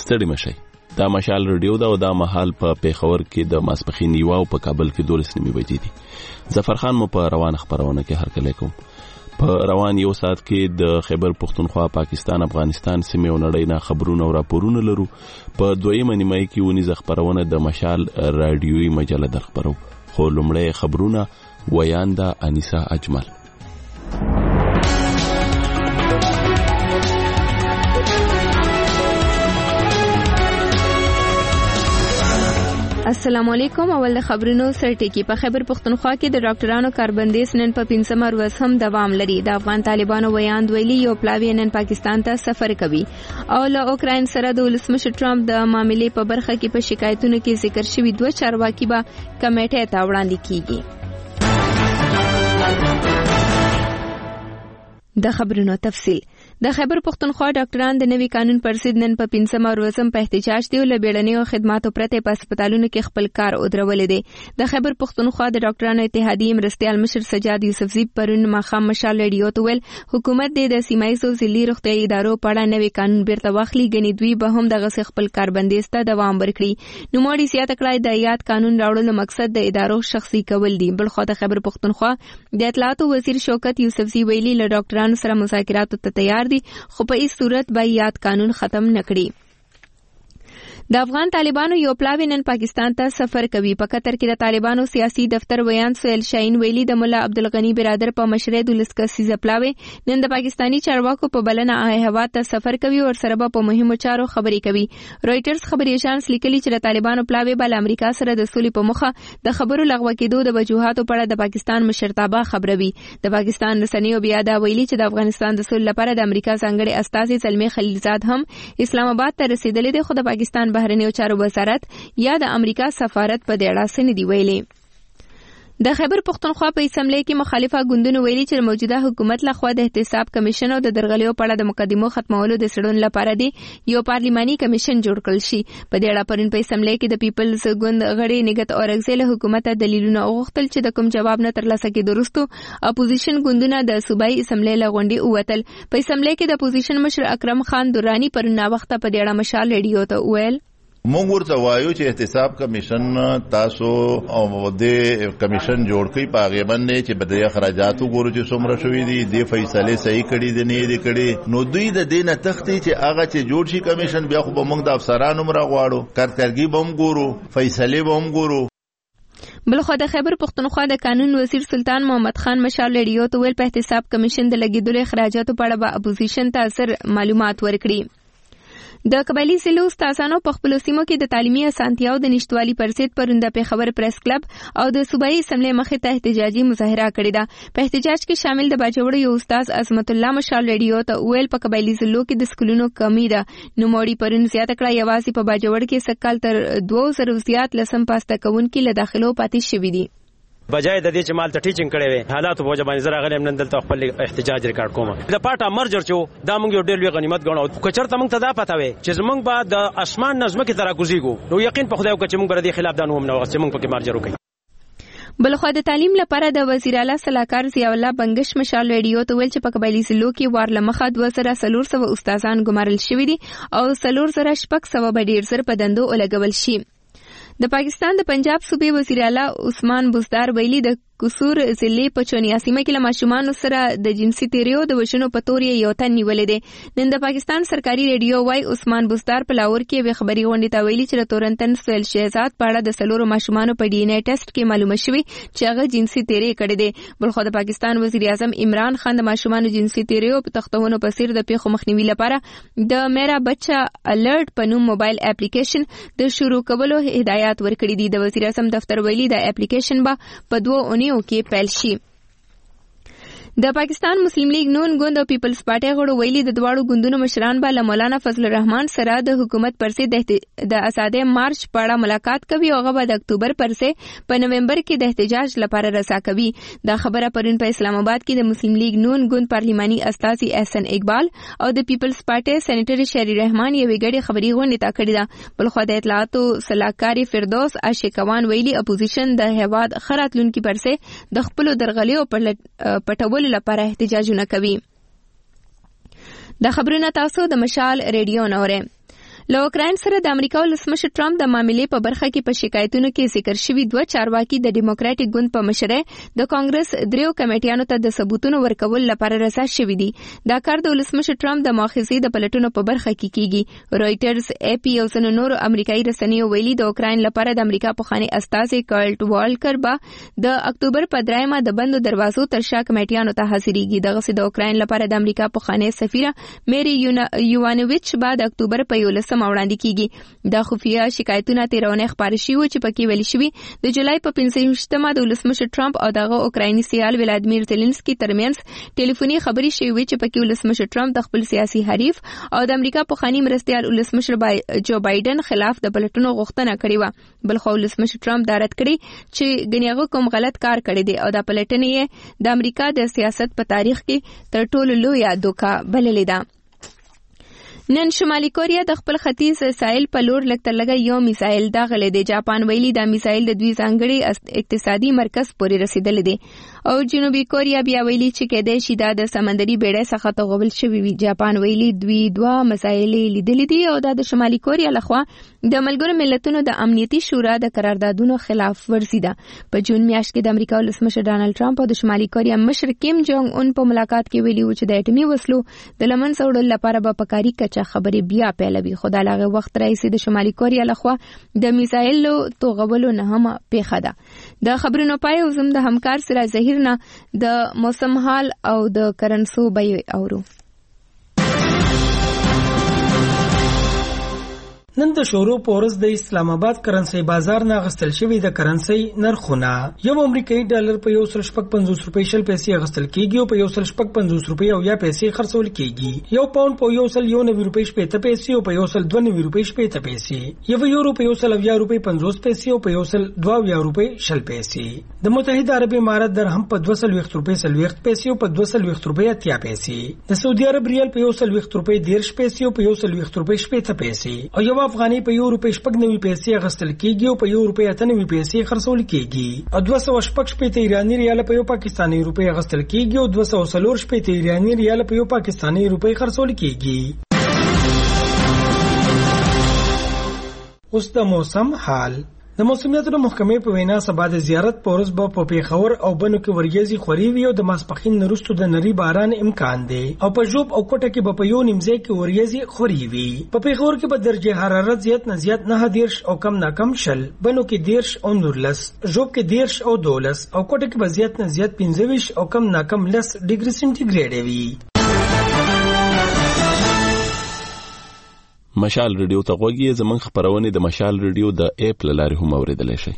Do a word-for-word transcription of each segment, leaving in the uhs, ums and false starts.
ستړي مشي. دا مشال رادیو دا او دا محل په پیښور کې د ماسپخین یو او په کابل کې دولس نیمه بجې دي. ظفر خان مو په روان خبرونه کې هرکلی کوم. په روان یو ساعت کې د خیبر پختونخوا، پاکستان، افغانستان سیمې او نړۍ نه خبرونه او راپورونه لرو. په دویمه نیمه کې ونیزه خبرونه د مشال رادیوي مجله در خبرو. خو لومړی خبرونه ویانده انیسا اجمل. السلام علیکم. اول د خبرونو سرټکی. په خیبر پختونخوا کې د ډاکټرانو کاربندیز نن په پنځمه ورځ هم دوام لري. د افغان طالبانو ویاند ویلي یو پلاوی نن پاکستان ته سفر کوي او له اوکراین سره د ولسمشر ټرمپ د معاملې په برخه کې په شکایتونو کې ذکر شوی دوه چارواکي به کمیټې ته وړاندې کیږي. د خبرونو تفصیل. د خیبر پختونخوا ډاکټران د نوي قانون پر ضد نن په پنځمه ورځ هم په احتجاج دي او له بیړنیو خدماتو پرته په هسپتالونو کې خپل کار ودرولې دي. د خیبر پختونخوا د ډاکټرانو اتحادیې مرستیال مشر سجاد یوسفزي پرون ماښام مشال رادیو ته ویل حکومت د سیمایي ضلعي روغتیايي ادارو په اړه نوي قانون بیرته واخلي، ګنې دوی به هم دغه خپل کاربندیز ته دوام ورکړي. نوموړي زیاته کړه د یاد قانون راوړلو مقصد د ادارو شخصي کول دي. بلخو د خیبر پختونخوا د اطلاعاتو وزیر شوکت یوسفزي ویلي له ډاکټرانو سره مذاکراتو ته تیار دي، خو په هیڅ صورت به یاد قانون ختم نکړي. د افغان طالبانو یو پلاوی نن پاکستان ته سفر کوي. په قطر کې د طالبانو سیاسي دفتر ویان سهیل شاهین ویلي د مولا عبدالغنی برادر په مشرۍ د ولس کسیزه پلاوی نن د پاکستانی چارواکو په بلنه هوا ته سفر کوي او سره به په مهمو چارو خبرې کوي. رويټرز خبري اژانس لیکلي چې د طالبانو پلاوی بل امریکا سره د سولې په مخه د خبرو لغوه کېدو د وجوهاتو په اړه د پاکستان مشرتابه خبروي. د پاکستان رسنیو بیا دا ویلي چې د افغانستان د سولې لپاره د امریکا ځانګړي استازي زلمي خلیلزاد هم اسلام آباد ته رسیدلي دي، خو د پاکستان بهرنیو چارو وزارت یا د امریکا سفارت په دې اړه څه نه دی ویلي. د خیبر پختونخوا په اسمبلی کې مخالفه ګوندونو ویلي چې موجوده حکومت لخوا د احتساب کمیشن او د درغلیو په اړه د مقدمو ختمولو د سړون لپاره دی یو پارلیماني کمیشن جوړ کړل شي. په دې اړه پرون په اسمبلی کې د پیپلز ګوند غړي نګت اورګزی له حکومت دلیلونه وغوښتل چې د کوم جواب نه ترلاسه کېدو وروسته اپوزیشن ګوندونه د صوبایي اسمبلی له غونډې ووتل. په اسمبلی کې د اپوزیشن مشر اکرم خان درانی پرون وخت په دې اړه مشال رادیو ته ویل مونږ ورته وایو چې احتساب کمیشن تاسو او د کمیشن جوړ کړي په هغه باندې چې بدري اخراجات وګورو چې څومره شوي دي، د فیصله صحیح کړي دي نه دي کړي. نو دوی د دینه تختی چې هغه چې جوړ شي کمیشن بیا خو به مونږ د افسرانو مرا غواړو، کارکړګي به هم ګورو، فیصله به هم ګورو. بلخو د خیبر پختونخوا د قانون وزیر سلطان محمد خان مشال رادیو ته ویل په احتساب کمیشن د لګیدلو اخراجاتو په اړه به اپوزیشن ته اثر معلومات ورکړي. د قبایلی ضلعو استادانو په خپل سیمو کې د تعلیمي اسانتیاو د نشټوالي پر ضد پرون د پیښور پریس کلب او د صوبایي اسمبلی مخې ته احتجاجي مظاهره کړې ده. په احتجاج کې شامل د باجوړ یو استاد عظمت الله مشال رادیو ته ویل په قبایلی ضلعو کې د سکولونو کمی ده. نوموړي پرون زیاته کړه یوازې په باجوړ کې سکهال تر دوه زره زیات لسم پاسته کوونکي له داخلو پاتې شوي دي. بجای د دې چې مال ته ټیچینګ کړي وي حالات په وجه باندې زرا غلم نن دلته خپل احتجاج ریکارډ کوم. د پاټا مرجر چې دا موږ یو ډېر لوی غنیمت ګڼو. که چېرته موږ ته دا پته وي چې زموږ به د اسمان نظم کې تر کوزيګو نو یقین په خدای وکړي چې موږ بر دې خلاف دا نوم نه وغوښتي موږ پکې مرجر وکړي. بلخو د تعلیم لپاره د وزیر اعلی صلاحکار ضیاء الله بنگش مشال رادیو ته ویل چې په قبایلی ضلعو کې وار لمخه دوه زره څلور سوه استادان ګمارل شوي دي او څلور زره شپږ سوه به ډېر زر په دندو ولګول شي. د پاکستان د پنجاب صوبې وزیر اعلی عثمان بزدار ویلي د قصور ضلع په چونیاسیمه کې له ماشومانو سره د جنسي تیریو د وژنو په تور یې یو تن نیولې دی. نن د پاکستان سرکاري ریډیو وای عثمان بزدار په لاهور کې به خبري غونډې ته ویلي چې د تورنتن سویل شهزاد په اړه د سلورو ماشومانو په ډي ان اے ټیسټ کې معلومه شوې چې هغه جنسي تیری کړې دي. بلخو د پاکستان وزیر اعظم عمران خان د ماشومانو جنسي تیریو په تختونو په سیر د پیښو مخنیوي لپاره د میرا بچا الرټ په نوم موبایل اپلیکیشن د شروع کولو هدایت ورکړي دي. د وزیر اعظم دفتر ویلي د اپلیکیشن به په دوه اونیو کې پیل شي. د پاکستان مسلم لیگ نون ګوند او پیپلز پارټي غړو ویلي د دواړو ګوندونو مشران به له مولانا فضل الرحمن سره د حکومت پر ضد د آزادۍ مارچ په اړه ملاقات کوي او هغه به د اکتوبر پر ضد په نومبر کې د احتجاج لپاره رسا کوي. دا خبره پرون په اسلام آباد کې د مسلم لیگ نون ګوند پارلیماني استازي احسن اقبال او د پیپلز پارټي سېنیټر شری رحمان یوې ګډې خبري غونډې ته کړې ده. بلخو د اطلاعاتو صلاحکار فردوس عاشقوان ویلي اپوزیشن د هواد خراتلونکو پر ضد د خپل درغلیو پټولو لپاره احتجاجونه کوي. د خبرونه تاسو د مشال ریډیو نوره له اوکراین سره د امریکا ولسمشر ټرمپ د معاملې په برخه کې په شکایتونو کې ذکر شوي دوه چارواکي د ډیموکراټیک ګوند په مشرۍ د کانګرس دریو کمیټیانو ته د ثبوتونو ورکول لپاره رضا شوي دي. دا کار د ولسمشر ټرمپ د مؤاخذې د پلټونو په برخه کې کیږي. رويټرز، اے پی او ځینو نورو امریکایي رسنیو ویلي د اوکراین لپاره د امریکا پخوانی استازي کارټ والکر به د اکتوبر په درېیمه د بندو دروازو تر شا کمیټیانو ته حاضرېږي. دغسې د اوکراین لپاره د امریکا پخوانی سفیره میری یوانویچ به د اکتوبر په یولسمه وړاندې کیږي. دا خفیه شکایتونه تېرونې خپاره شوي وو چې پکې ویل شوي د جولای په پنځه ویشتمه د ولسمشر ټرمپ او دغه اوکرایني سیال ولادیمیر زيلنسکي ترمنځ ټلیفوني خبرې شوې وې چې پکې ولسمشر ټرمپ د خپل سیاسي حریف او د امریکا پخوانی مرستیال ولسمشر جو بایدن خلاف د پلټونو غوښتنه کړې وه. بل خو ولسمشر ټرمپ دا رد کړی چې ګنې هغه کوم غلط کار کړی دی او دا پلټنې یې د امریکا د سیاست په تاریخ کې تر ټولو لویه دوکه بللې ده. نن شمالي کوریا د خپل ختیځ ساحل په لور لږ تر لږه یو میسایل داغلی دی. جاپان ویلي دا میسایل د دوی ځانګړي اقتصادي مرکز پورې رسیدلی دی او جنوبي کوریا بیا ویلي چې کېدای شي دا د سمندري بیړۍ څخه تغوبل شوي وي. جاپان ویلي دوی دوه مسایلې لیدلې دي او دا د شمالي کوریا لخوا د ملګرو ملتونو د امنیتي شورا د قراردادونو خلاف ورزي ده. په جون میاشت کې د امریکا ولسمشر ډانلډ ټرمپ او د شمالي کوریا مشر کیم جونګ اون په ملاقات کې ویلي و چې د اټومي وسلو د لمن څوړلو لپاره به په کاري کچه خبرې بیا پیلوي. خو د هغه وخت راهیسې د شمالي کوریا لخوا د میزایلو توغولو نه هم پیښه ده. د خبرونو پای او زم د همکار سره ظهیر نه د موسم حال او د کرنسو بیې اورو. نن د شورو پورز د اسلام آباد کرنسي بازار نه غستل شوی د کرنسي نرخونه یو امریکایي ډالر په یو سل شپږ پنځوس روپۍ شل پیسې غستل کیږي او په یو سل شپږ پنځوس روپۍ او یا پیسې خرڅول کیږي. یو پاوند په یو سل یو نوي روپۍ شپېته پیسې او په یو سل دوه نوي روپۍ شپېته پیسې، یو یورو په یو سل اویا روپۍ پنځوس پیسې او په یو سل دوه اویا روپۍ شل پیسې. د متحده عرب امارات درهم په دوه سل ویشت روپۍ سلويخت پیسې او په دوه سل ویشت روپۍ اتیا پیسې. د سعودي عرب ریال په یو سل ویشت روپۍ دېرش پیسې او په یو سل ویشت روپۍ شپېته پیسې او یو افغاني په یو روپۍ شپږ نوي پیسې غستل کیږي او په یو روپۍ اته نوي پیسې خرڅول کیږي. او دوه سوه شپږ شپېته ایراني ریال په یو پاکستاني روپۍ غستل کیږي او دوه سوه څلور شپېته ایراني ریال په یو پاکستاني روپۍ خرڅول کیږي. اوس د موسم حال. د موسمیاتو د محکمې په وینا سبا د زیارت په ورځ به په پیښور او بنو کې وریځې خوري وي او د ماسپښین نه وروسته د نري باران امکان دی او په ژوب او کوټه کې به په یو نیم ځای کې وریځې خوري وي. په پیښور کې به درجه حرارت زیات نه زیات نه دېرش او کم نه کم شل، بنو کې دېرش او نورلس، ژوب کې دېرش او دولس او کوټه کې به زیات نه زیات پنځه ویشت او کم نه کم لس ډیګري سنټیګریډ وي. مشال ریډیو ته غوږی زمونږ خبرونه د مشال ریډیو د اپ لاري هم اوریدلای شئ.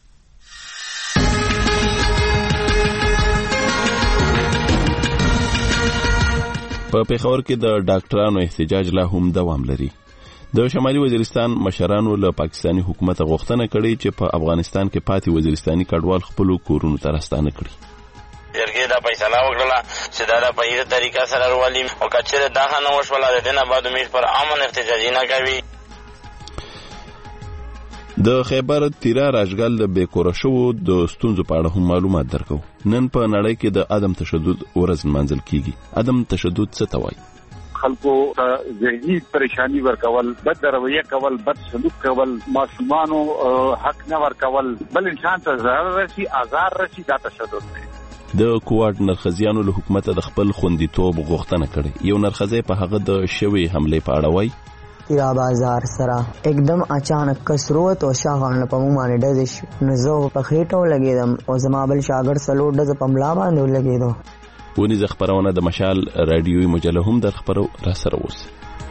په پیښور کې د ډاکټرانو احتجاج لا هم دوام لري. د شمالي وزیرستان مشرانو له پاکستانی حکومت غوښتنه کړې چې په افغانستان کې پاتې وزیرستاني کډوال خپل کورونو ته راستانه کړي. جرګې دا فیصله وکړه چې دا د په هیڅ طریقه سره ورولي او کچره دا نه وشوله د دې نه بعد امید پر امن احتجاج نه کوي. د خیبر تیرا راجګل د بیکوره شو د ستونزو په اړه هم معلومات درکو. نن په نړۍ کې د عدم تشدد ورځ منځل کیږي. عدم تشدد څه ته وایي؟ خلکو ذهني پریشانی ورکول، بد رویه کول، بد سلوک کول، ماشومانو حق نه ورکول، بل انسان ته ضرر رسی، آزار رسی، دا تشدد دی. د کوارډ نرخزیانو له حکومت د خپل خوندیتوب غوښتنه کړې. یو نرخزی په هغه د شوی حمله په اړه وایي تیرا بازار سره एकदम اچانک کسروت او شاغان په مو باندې ډز شو نو زه په خېټو لګیدم او زما بل شاګرد سلو ډز په ملا باندې لګیدو. ونی ز خبرونه د مشال رادیوي مجله هم در خبرو را سره اوس.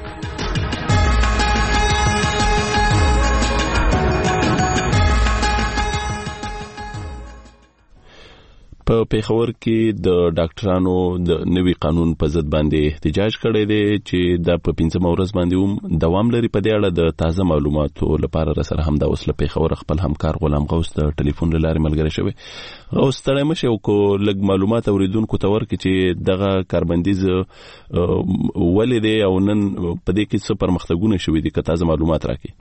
په پیښور کې د ډاکټرانو د نوي قانون په ضد باندې احتجاج کړی دی چې د په پنځمه ورځ باندې هم دوام لري. په دې اړه د تازه معلوماتو لپاره را سره هم د اوس له پیښور خپل همکار غلام غوث د ټلیفون له لارې ملګری شوی. غوث ستړی مشه او کو لږ معلومات اوریدونکو ته ورکړي چې دغه کاربندیز ولې دی او نن په دې کې څه پرمختګونه شوي دي، که تازه معلومات راکړي.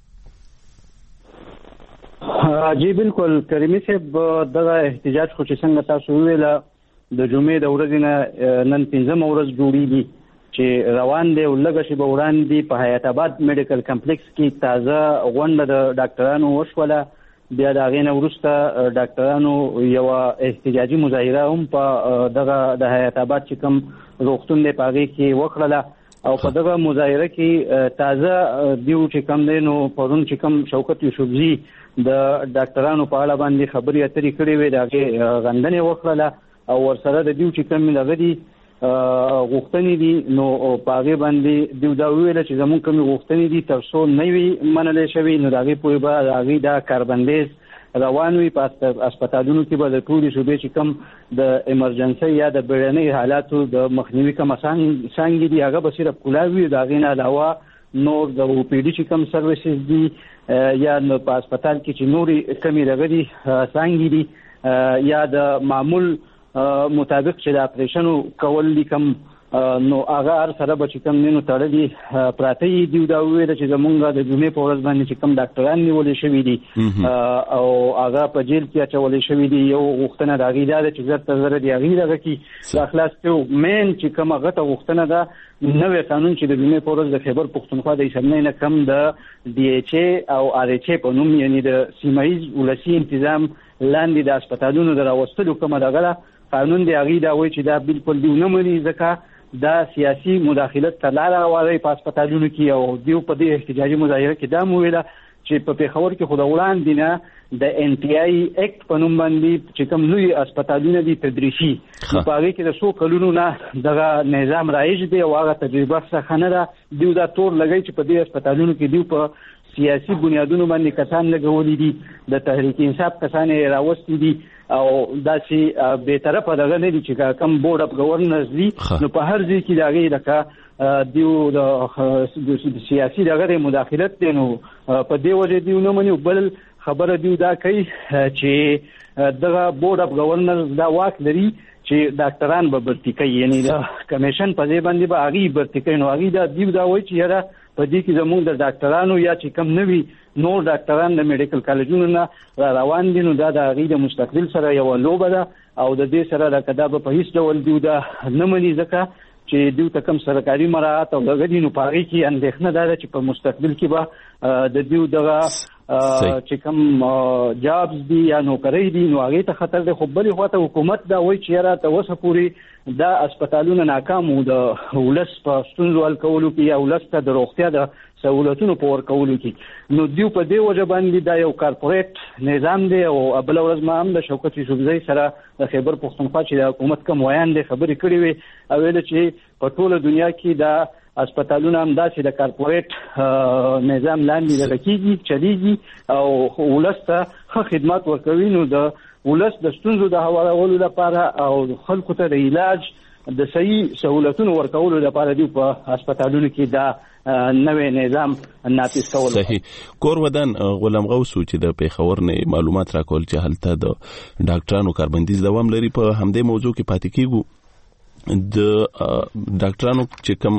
جی بالکل کریمي صاحب، دغه احتجاج خو چې څنګه تاسو ویل د جمعې د ورځې نه نن پنځمه ورځ جوړیږي چې روان دی ولګه شي به وړاندې په حیات آباد میډیکل کمپلیکس کې تازه غونډه د ډاکټرانو وشوله. بیا د هغې نه وروسته ډاکټرانو یوه احتجاجي مظاهره هم په دغه د حیات آباد چې کوم روغتون دی په هغې کې وکړله او په دغه مظاهره کې تازه دیو چې کوم دی نو پرون چې کوم شوکت یوسفزي د ډاکټرانو په اړه باندې خبرې اترې کړې وې د هغې غندنې وکړله او ورسره د دیو چې کوم دغه دي غوښتنې دي نو په هغې باندې دیو دا وویله چې زموږ کومې غوښتنې دي تر څو نه وي منلی شوي نو د هغې پورې به د هغې دا کاربندیز روان وي. په اسپتالونو کې به د ټولې صوبې چې کوم د ایمرجنسۍ یا د بیړنۍ حالاتو د مخنیوي کومه څانګې دي هغه به صرف کلاوي وي. د هغې نه علاوه نور د او پی ډي چې کوم سروسز دي یا په اسپتال کې چې نورې کمې دغه دي څانګې دي یا د معمول مطابق چې د اپریشنو کول دي کوم نو هغه هر سره به چې کوم دی نو تړلي پراته یي. دیو دا وویله چې زمونږ د جمعې په ورځ باندې چې کوم ډاکټران نیولې شوي دي او هغه په جیل کې اچولې شوي دي یو غوښتنه د هغې دا ده چې زر تر زره د هغې دغه کې دا خلاص کړو. مین چې کومه غټه غوښتنه ده نوی قانون چې د جمعې په ورځ د خیبر پښتونخوا د ایسمنۍ نه کم د ډي ایچ ای او آر ایچ ای په نوم یعنې د سیمه ییز ولسي انتظام لاندې د اسپتالونو د راوستلو کومه دغه ده قانون دی هغې دا وایي چې دا بالکل دیو نه مني ځکه دا سیاسي مداخلت ته لاره هواروي په اسپتالونو کې او دیو په دې احتجاجي مظاهره کې دا وویله چې په پېښور کې خو د وړاندې نه د ان ټي آی اکټ په نوم باندې چې کوم لوی اسپتالونه دي تدریسي په هغې کې د څو کلونو نه دغه نظام رایج دی او هغه تجربه څخه نه ده. دیو دا تور لګوي چې په دې اسپتالونو کې دیو په سیاسي بنیادونو باندې کسان لګولي دي د تحریک انصاف کسان یې راوستي دي او داسې بې طرفه دغه نه دي چې کوم بورډ اف ګورنرز دي نو په هر ځای کې د هغې لکه دیو د سیاسي دغه مداخلت دی نو په دې وجه دیو نه مني. بل خبره دیو دا کوي چې دغه بورډ اف ګورنرز دا واک لري چې ډاکټران به برتي کوي یعنی د کمیشن په ځای باندې به هغې برتي کوي نو هغې دا دیو دا وایي چې یاره په دې کې زموږ د ډاکټرانو یا چې کم نوي نور ډاکټران د میډیکل کالجونو نه را روان دي نو دا د هغې د مستقبل سره یوه لوبه ده او د دې سره لکه دا به په هېڅ ډول دیو دا نه مني ځکه چې دیو ته کوم سرکاري مراعات او دغه دي نو په هغې کې اندېښنه دا ده چې په مستقبل کې به د دیو دغه چې کوم جابز دي یا نوکرۍ دي نو هغې ته خطر دی. خو بلې خواته حکومت دا وایي چې یاره تر اوسه پورې دا اسپتالونه ناکام وو د ولس په ستونزو حل کولو کې یا ولس ته د روغتیا د سهولتونو په ورکولو کې نو دیو په دې وجه باندې دا یو کارپوریټ نظام دی او بله ورځ ما هم د شوکت یوسفزۍ سره د خیبر پښتونخوا چې د حکومت کوم ویان دی خبرې کړې وې او ویله چې په ټوله دنیا کې دا اسپتالونه هم داسې د کارپوریټ نظام لاندې دغه کېږي چلیږي او ولس ته ښه خدمات ورکوي نو د ولس د ستونزو د هوارولو لپاره او خلکو ته د علاج د صحیح سهولتونو ورکولو لپاره دی په اسپتالونو کې دا نوې نظام نافذ کول. صحیح. کور ودان غلام غوث چې د پېښور نه معلومات راکول چې هلته د ډاکټرانو کاربندیز دوام لري په همدې موضوع کې پاتې کېږو. د ډاکټرانو چې کوم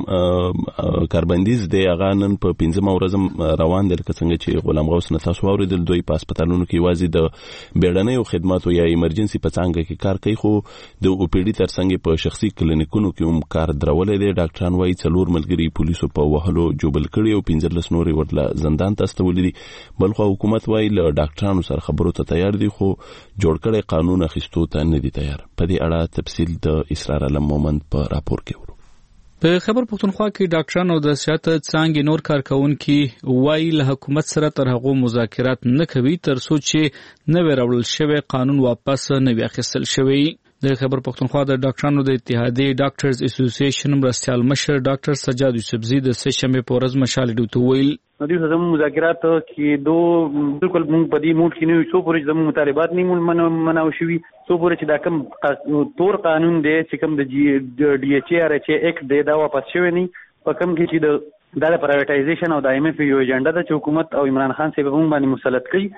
کاربندیز دی هغه نن په پنځمه ورځ روان دی لکه څنګه چې غلام غوث نه تاسو واورېدل دوی په اسپتالونو کې یوازې د بیړنیو خدماتو یا ایمرجنسي په څانګه کې کار کوي خو د او پی ډي ترڅنګ په شخصي کلینیکونو کې هم کار درولې دی. ډاکټران وایي څلور ملګري پولیسو په وهلو جوبل کړي او پنځلس نورې ورته زندان ته استولي دي. بل خو حکومت وایي له ډاکټرانو سره خبرو ته تیار دي خو جوړ کړی قانون اخیستو ته نه دي تیار. په دې اړه تفصیل د اسرار علم مومند په راپور کې ورو. په خیبر پښتونخوا کې ډاکټرانو د صحت څانګې نور کارکونکي وایي له حکومت سره تر هغو مذاکرات نه کوي تر څو چې نوی راوړل شوی قانون واپس نه وي اخیستل شوی. د خیبر پښتونخوا د ډاکټرانو د اتحادیې ډاکټرز اسوسییشن مرستیال مشر ډاکټر سجاد یوسفزي د سه شنبې په ورځ مشال ډیو ته ویل نو دوی زموږ مذاکرات کې دو بالکل موږ په دې موډ کې نه یو څو پورې زموږ مطالبات نه منو شوي څو پورې چې دا کوم تور قانون دی چې کوم د ډي ایچ ای آر ایچ ای اکټ دی دا واپس شوی نه په کوم کې چې د دا د پرایویټایزیشن او د ایم ایف یو ایجنډا د حکومت او عمران خان صاحب هم باندې مسلط کړي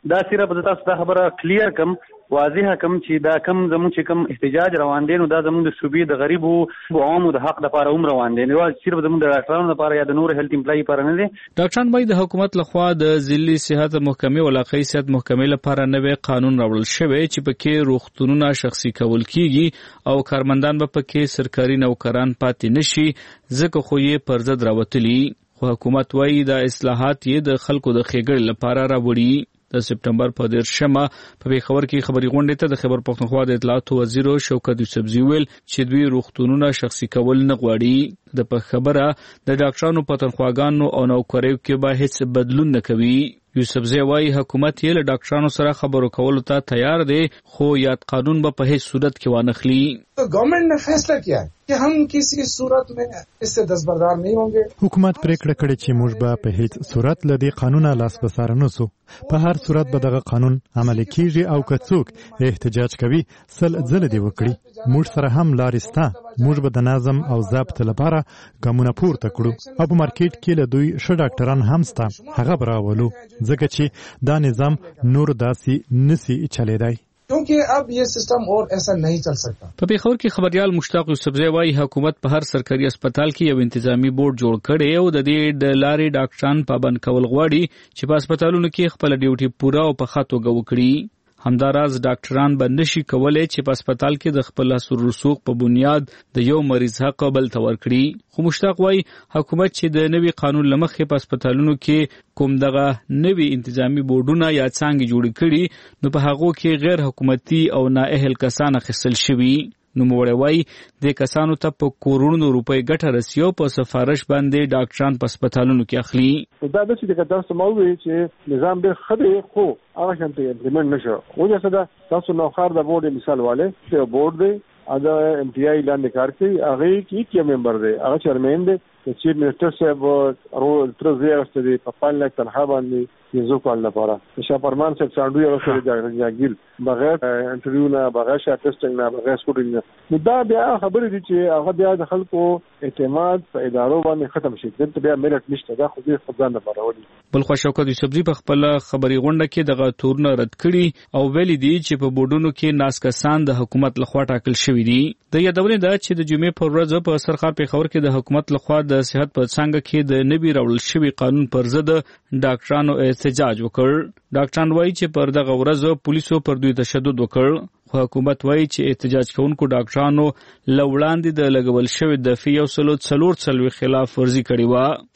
دا صرف تاسو ته خبره کلیر کم واضح کم چې دا کم زموږ چې کم احتجاج روان دي نو دا زموږ د صوبې د غریبو او عامو د حق لپاره هم روان دي نو صرف زموږ د ډاکټرانو لپاره یا د نور هیلث امپلای لپاره نه دي. ډاکټران باید د حکومت لخوا د ضلعي صحت محکمې او علاقايي صحت محکمې لپاره نوې قانون راوړل شوی چې پکې روغتونونه شخصي کول کیږي او کارمندان به پکې سرکاري نوکران پاتې نشي ځکه خو یې پر ضد راوتلي. خو حکومت وايي دا اصلاحات یې د خلکو د ښېګړې لپاره راوړي. د سپټمبر په دیرشمه په پیښور کې خبري غونډې ته د خیبر پښتونخوا د اطلاعاتو وزیر شوکت یوسفزي ویل چې دوی روغتونونه شخصي کول نه غواړي. د په خبره د ډاکټرانو په تنخواګانو او نوکریو کې به هیڅ بدلون نه کوي. یوسفزي وايي حکومت یې له ډاکټرانو سره خبرو کولو ته تیار دی خو یاد قانون به په هیڅ صورت کې وانخلي. गवर्नमेंट ने फैसला किया है कि हम किसी सूरत में इससे दस्तबरदार नहीं होंगे. حکومت پریکړه کړې چې موږ به په هیڅ صورت له دې قانونه لاس بسار نه سو. په هر صورت به دغه قانون عملي کیږي او که څوک احتجاج کوي سل ځله دی وکړي. موږ سره هم لارې سته. موږ به د نظم او ضبط لپاره ګامونه پورته کړو او په مارکیټ کې له دوی ښه ډاکټران هم سته. هغه به راولو ځکه چې دا نظام نور داسې نسی چلیدای. क्योंकि अब ये सिस्टम और ऐसा नहीं चल सकता. په پیښور کې خبريال مشتاق یوسفزي وايي حکومت په هر سرکاري هسپتال کې یو انتظامی بورډ جوړ کړي او د دې د لارې ډاکټران پابند کول غواړي چې په هسپتالونو کې خپل ډیوټي پوره او په خاطر وکړي. همداراز ډاکټران به نشي کولای چې په هسپتال کې د خپل حصول رسوخ په بنیاد د یو مریض حق بل ته ورکړي. خو مشتاق وايي حکومت چې د نوي قانون لمخې په هسپتالونو کې کوم دغه نوي انتظامی بورډونه یا څنګه جوړ کړي نو په هغه کې غیر حکومتي او نااهل کسان اخیستل شوي. نو موړی وايي د کسانو ته په کروڑونو روپۍ ګټه رسیو په سفارش باندې ډاکټران په هسپتالونو کې اخلي. دا د چې د تاسو موضوع چې نظام ډېر خدای خو هغه شانته امپلیمنٹ نشو. وجه څه ده تاسو نو خار د بورډ مثال والے چې بورډ دی ادا ایم پی آی لاندې کار کوي هغه کې کی ممبر دی هغه چیرمن دی چیف منسٹر صاحب ورو تر زیات دی په پال لک تنخوا باندې یزو کول لپاره شاه پرمان صاحب ساندوی او سره جاګیل بغیر انټرویو نه بغیر شا ټیسټینګ نه بغیر سکوټینګ نه دا بیا خبرې دي چې هغه بیا د خلکو اعتماد په ادارو باندې ختم شي. دلته بیا میرټ نشته دا خو دې خدان لپاره ودی. بل خو شوکت یوسفزي په خپل خبري غونډه کې دغه تورونه رد کړي او ویل دي چې په بورډونو کې ناس کسان د حکومت لخوا ټاکل شوی دي. د یادونه ده چې د جمعې پر ورځ په سرخار پیښور کې د حکومت لخوا د صحت په څنګه کې د نوي راوړل شوی قانون پر ضد ډاکټرانو احتجاج وکړ. ډاکټران وایي چې پر دغه ورځ پولیسو پر دوی تشدد وکړ. خو حکومت وایي چې احتجاج کوونکو ډاکټرانو لوړاندې د لګول شوی د فی یو سلو څلور څلوي خلاف ورزي کړې و.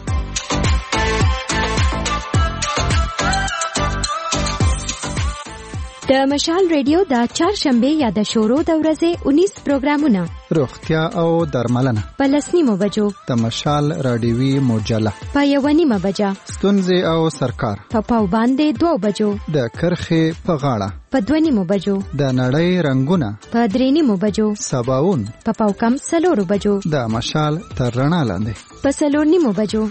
د مشال ریډیو د چهارشنبه یا د شورو د ورځې انیس پروګرامونه روغتیا او درملنه په لسنیمو بجو د مشال رادیوي مجله په یو نیمه بجه ستونزې او سرکار په پاو باندې دوه بجو د کرخې په غاړه په دوه نیمو بجو د نړۍ رنگونه په درې نیمو بجو سباون په پاو کم سلورو بجو د مشال تر رڼا لاندې په سلور نیمو بجو.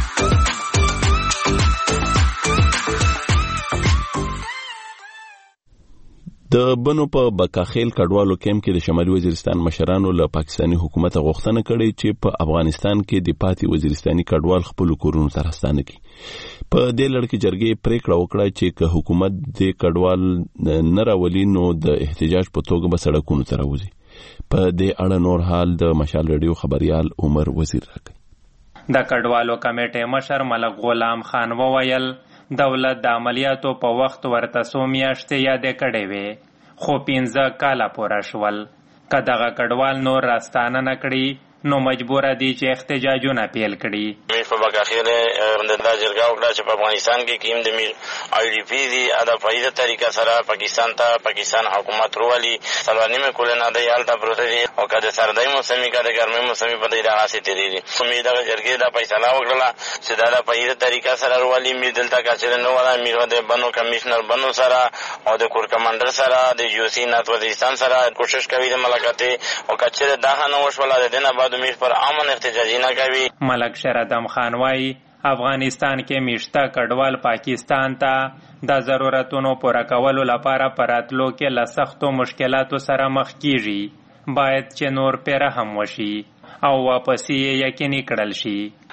د بنو په بکاخیل کډوالو کیمپ کې د شمالي وزیرستان مشرانو له پاکستاني حکومت غوښتنه کړې چې په افغانستان کې د پاتې وزیرستاني کډوال خپل کورونو ته راستانه کړي. په دې لړ کې جرګې پریکړه وکړه چې که حکومت د کډوال نه راولي نو د احتجاج په توګه به سړکونو ته راوځي. په دې اړه نور حال د مشال ریډیو خبريال عمر وزیر راکړي. د کډوالو کمیټې مشر ملک غلام خان وویل دولت د عملیاتو په وخت ورته څو میاشتې یادې کړې وې خو پنځه کاله پوره شول. که دغه کډوال نور راستانه نه کړي نو مجبور دي چې احتجاجونه پیل کړي. میر په بکاخیر دا جرګه وکړه چې په افغانستان کې کیم د میر آی ډی پی دي ادا فایده طریقه سره پاکستان ته پاکستان حکومت روالي سلوانیمه کولنه د یالتا پروت دي او کده سردای موسمي کده ګرمي موسمي په دې راغاسي تیری دي. امید ده جرګه دا فیصله وکړه چې دا د فایده طریقه سره روالي میر دلته کاچره نو ولا میر د بنو کمشنر بنو سره او د کور کمانډر سره د یو سی نات وزیرستان سره کوشش کوي د ملاقات او کاچره دا نه وشوله د دینه بعد میر پر امن احتجاجی نه کوي. ملک شردم خان وايي افغانستان کې میشته کډوال پاکستان ته د ضرورتونو پوره کولو لپاره پراتلو کې له سختو مشکلاتو سره مخ کیږي. باید چې نور پیره هم وشي او واپسی یې یقیني کړل شي.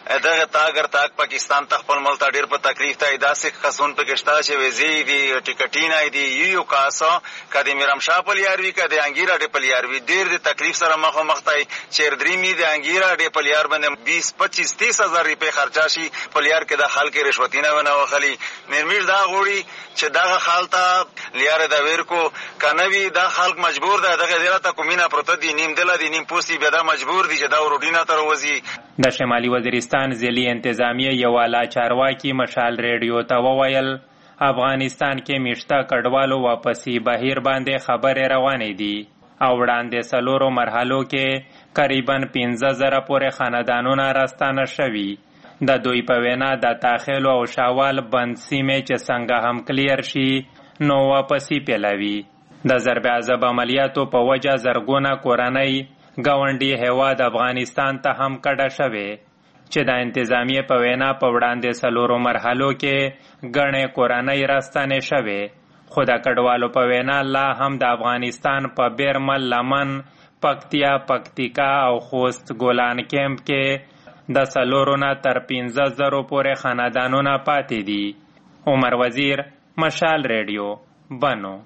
دغه تاګر تاک پاکستان ته خپل ملک ته ډیر په تکلیف ته داسې قصون پکشتا چې ویزې دي ټیکټینا دي یو کاسو کدي میرم شاه پلیاروي کدي انګیرا ډی پلیاروي ډیر د تکلیف سره مخ مخ تای چیر درېمی د انګیرا ډی پلیار باندې بیس پچیس تیس هزار روپے خرچا شي پلیار کې د خلک رشوتینه ونه وخلی مرمیر دا غوړي چې دغه خالته لیار د ویرکو کنوي دا خلک مجبور ده دغه دیره کومینا پروت دي نیم دله دي نیم پوسټي به دا مجبور دي چې دا روډینا تر وځي. د شمالي وزیرستان ضلعي انتظامیه یو اعلی چارواکي مشال ریډیو ته وویل افغانستان کې میشته کډوالو واپسی بهیر باندې خبرې روانې دي او وړاندې څلورو مرحلو کې قریبا پنځه زره پورې خاندانونه راستانه شوي. د دوی په وینا د تاخیل او شاوال بند سیمې چې څنګه هم کلیر شي نو واپسی پیلوي. د ضرب عذاب عملیاتو په وجه زرګونه کورنۍ ګاونډي هیواد افغانستان ته هم کډه شوې چې د انتظامیه په وینا په وړاندې څلورو مرحلو کې ګڼې کورنۍ راستانې شوې خو د کډوالو په وینا لا هم د افغانستان په بیرمل لمن پکتیا پکتیکا او خوست ګولان کیمپ کې د څلورو نه تر پنځه زرو پورې خاندانونه پاتې دي. عمر وزیر مشال ریډیو بنو.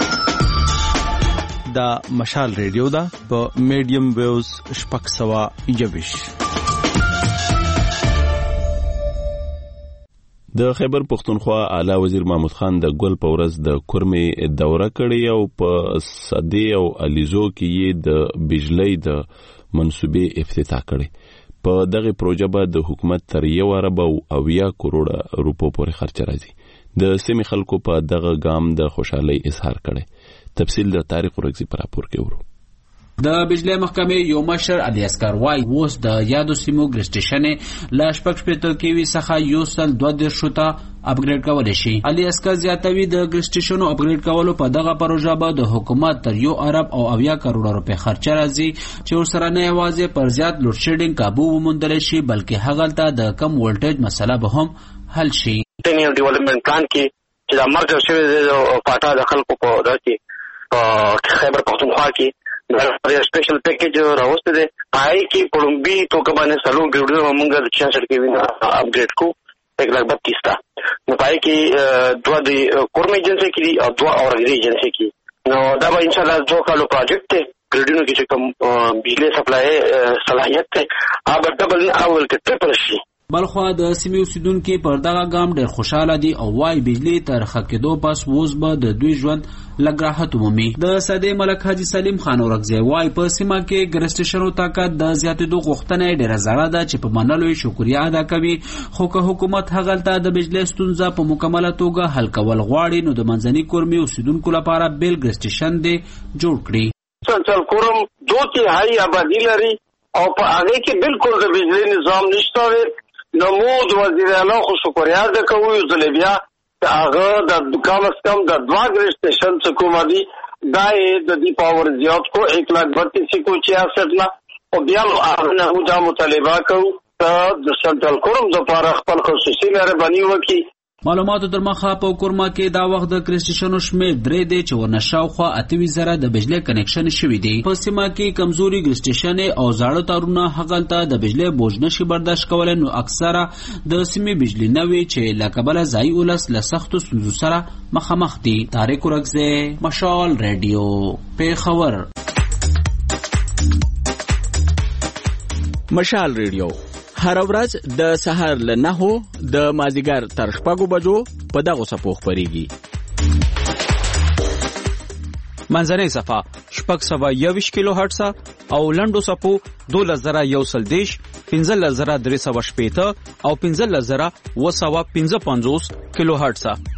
دا مشال ریډیو دا په میډیم ویوز شپږ سوه یوویش. د خیبر پختونخوا اعلی وزیر محمود خان د ګل په ورځ د کورمې دوره کړې او په صدی او الیزو کې یې د بجلی د منصوبې افتتاح کړې. په دغه پروژه به د حکومت تر یو ارب او اویا کروڑه روپو پورې خرچ راځي. د سیمې خلکو په دغه ګام د خوشحالۍ اظهار کړي. تفصیل د تاریخ ورګزي پر راپور کې ورو. د بجلی محکمې یو مشر علي اسکر وای اوس د یادو سیمو ګرسټیشنې لا شپږ شپېته کیوي څخه یو سل دوه دېرشو ته اپګریډ کولی شي. علي اسکر زیاتوي د ګرسټیشنو اپګریډ کولو په دغه پروژه به د حکومت تر یو ارب او اویا کروڑه روپۍ خرچه راځي چې ورسره نه یوازې پر زیات لوډ شیډینګ کابو وموندلی شي بلکې هغلته د کم ولټیج مسله به هم حل شي. ټینیو ډیولپمنٹ پلان کې چې د مرکز شوی د پاټا د خلکو په دغه کې په خیبر پختونخوا کې د سپیشل پیکیج راوسته دی پای کې پړومبي توګه باندې سلو ګډو موږ د چانسر کې وینو اپګریډ کو یک لک بتیس تا نو پای کې دوه د کورمې ایجنسی کې دي او دوه اورګری ایجنسی کې نو دا به ان شاء الله دوه کالو پروجیکټ دی ګډونو کې چې کوم بجلی سپلای صلاحیت ته هغه ډبل اول کې ټریپل شي. بلخوا د سیمې اوسیدونکي پر دغه ګام ډېر خوشاله دي او وايي بجلی تر ښه کېدو پس اوس به د دوی ژوند لږ راحت ومومي. د سدې ملک حاجي سلیم خان ورکزی وايي په سیمه کې ګرسټیشنو طاقت د زیاتېدو غوښتنه ډېره زړه ده چې په منلو یې شکریه ادا کوي خو که حکومت هغلته د بجلی ستونزه په مکمله توګه حل کول غواړي نو د منځني کورمې اوسیدونکو لپاره بیل ګرسټیشن دی جوړ کړي. څنچل کورم دو تهائی آبادی لري او په هغه کې بالکل د بجلی نظام نشته. نو مو د وزیر اعلی خو شکریه ادا کوو ځل بیا هغه د کم از کم د دوه ګرسټیشن څخه کوم دي دا د دی پاور زیات کو یک لاکھ بتیس کو چھیاسٹھ نا او بیا هغه نه دا مطالبه کوو د سنټرل کورم د لپاره خپل خصوصي مهرباني وکړي. معلوماتو در مخه په کورما کې دا وخت د کرسټیشنو شمیر درې دی چې ورنه شاوخوا اته زره د بجلی کنیکشن شوي دي. په سیمه کې کمزوري کرسټیشن او زاړه تارونه هغلته د بجلی بوج نشي برداشت کولای نو اکثره د سیمې بجلی نوي چې لکبل ځای ولس له سختو ستونزو سره مخامخ دي. طارق ورکزی مشال ریډیو پیښور. مشال ریډیو هر ورځ د سهار له نهو د مازیګر تر شپږو بجو په دغه صفو خبريږي. منځنۍ صفه شپږ سوه یوویشت کیلو هرټز او لنډو صفو دولس زره یو سل دېرش پنځلس زره درې سوه شپېته او پنځلس زره اوه سوه پنځه پنځوس کیلو هرټز.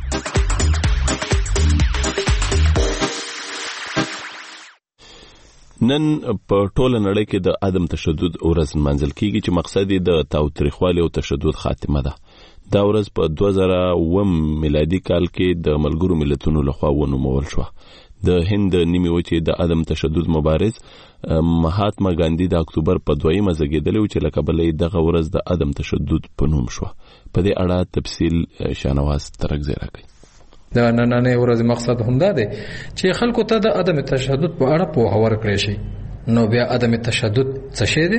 نن په ټوله نړۍ کې د عدم تشدد ورځ منځل کیږي چې مقصد یې د تاوتریخوالي او تشدد خاتمه ده. دا ورځ په دوه زره اووه میلادي کال کې د ملګرو ملتونو لخوا ونومول شوه. د هند نیمې وچې د عدم تشدد مبارز مهاتما ګاندي د اکتوبر په دویمه زیږیدلی و چې له کبله یې دغه ورځ د عدم تشدد په نوم شوه. په دې اړه تفصیل شانواز ترکزی راکوي. د نننۍ ورځې مقصد همدا دی چې خلکو ته د عدم تشدد په اړه پوهه ورکړی شي. نو بیا عدم تشدد څه شی دی؟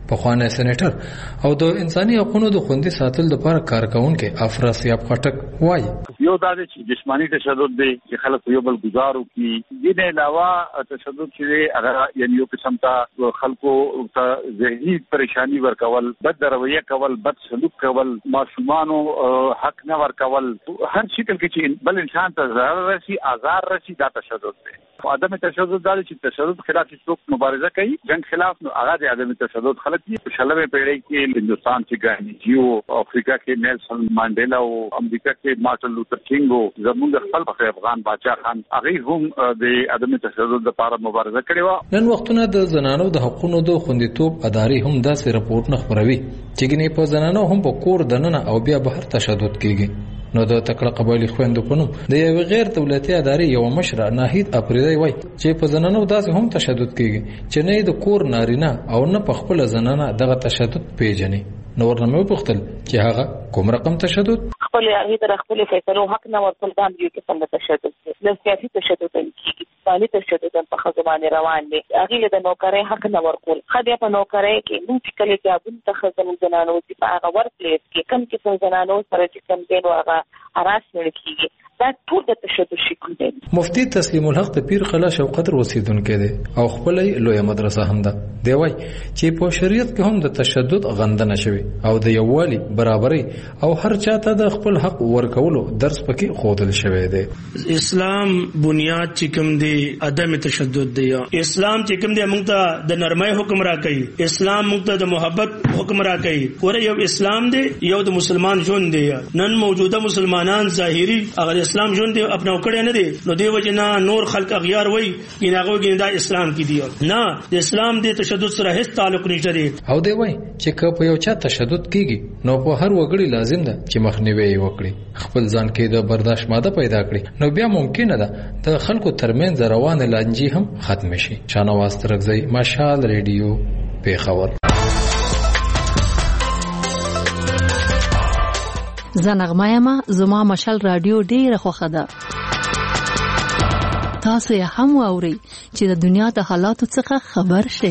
پخوانی سېنیټر او د انساني حقوقو د خوندي ساتل لپاره کارکونکو افراسیاب خټک وایي یو دا چې جسمانی تشدد دی چې خلک یو بل گزارو کی دې نه علاوه تشدد چې هغه یعنی یو قسم ته خلکو ته ذهني پریشانی ورکول بد رویه کول بد سلوک کول ماشومانو حق نه ورکول هر شکل کې چې بل انسان ته ضرر رسي آزار رسي دا تشدد دی عدم تشدد دا چې تشدد خلاف څوک مبارزه کوي جنگ خلاف نو هغه د عدم تشدد خلک دي په شلمه پیړۍ کې هندستان کې ګاندھی او افریقا کې نیلسن مانډیلا او امریکا کې مارټن لوتر کینګ او زموږ خپل په افغان بادشاہ خان هغه هم د عدم تشدد لپاره مبارزه کړې و. نن وختونه د زنانو د حقوقو د خوندیتوب ادارې هم داسې راپورټ نه خبروي چې ګنې په زنانو هم په کور دننه او بیا بهر تشدد کیږي. نو د تکړه قبایلی خويندو په نوم د یو غیر دولتي ادارې یو مشر ناهید اپریدی وای چې په زنانو داسې هم تشدد کیږي چې نه د کور نارینه او نه په خپل زنانه دغه تشدد پیژني. نو ورنمه وپختل چې هغه کوم رقم تشدد خپل هغه تر خپل فیصلو حق نه ورکول دا یو قسم د تشدد دی. د سیاسي تشدد کیږي باندې تشدد په خزمانه روان دي هغه د نوکرۍ حق نه ورکول خدای په نوکرۍ کې موږ کله چې ابون تخزم زنانو چې په هغه ورک پلیس کې کم کې زنانو سره چې کم دین او هغه هراسمنټ کیږي دا ټول د تشدد شکل دی. مفتی تسلیم الحق د پیر خلا شوقت رسیدونکو دی او خپل لوی مدرسه هم ده. دی وای چې په شریعت کې هم د تشدد غندنه شوی او د یووالي برابرۍ او هر چاته د خپل حق ورکولو درس پکې خودل شوی دی. اسلام بنیاد چې کوم دی عدم تشدد دی. اسلام چې کوم دی موږ ته د نرمۍ حکم راکړي اسلام موږ ته د محبت حکم راکړي ور یو اسلام دی یو د مسلمان ژوند دی. نن موجوده مسلمانان ظاهري اگر اسلام ژوند دی اپنا وکړی نه دی نو دی وجنا نور خلق اغیار وای یناغو ګیندا اسلام کې دی نه د اسلام د تشدد سره هیڅ تعلق نشته دی. او دی وای چې که په یو چا تشدد کیږي نو په هر وګړي لازم ده چې مخنیوي وکړي خپل ځان کې د برداشت ماده پیدا کړي نو بیا ممکن ده د خلکو ترمنځ روانه لانجې هم ختم شي. شانواز ترغزی مشال ریډیو پیښور. زنغمایما زما مشال رادیو ډیره خوښه ده. تاسو یې هم واورئ چې د دنیا د حالاتو څخه خبر شئ.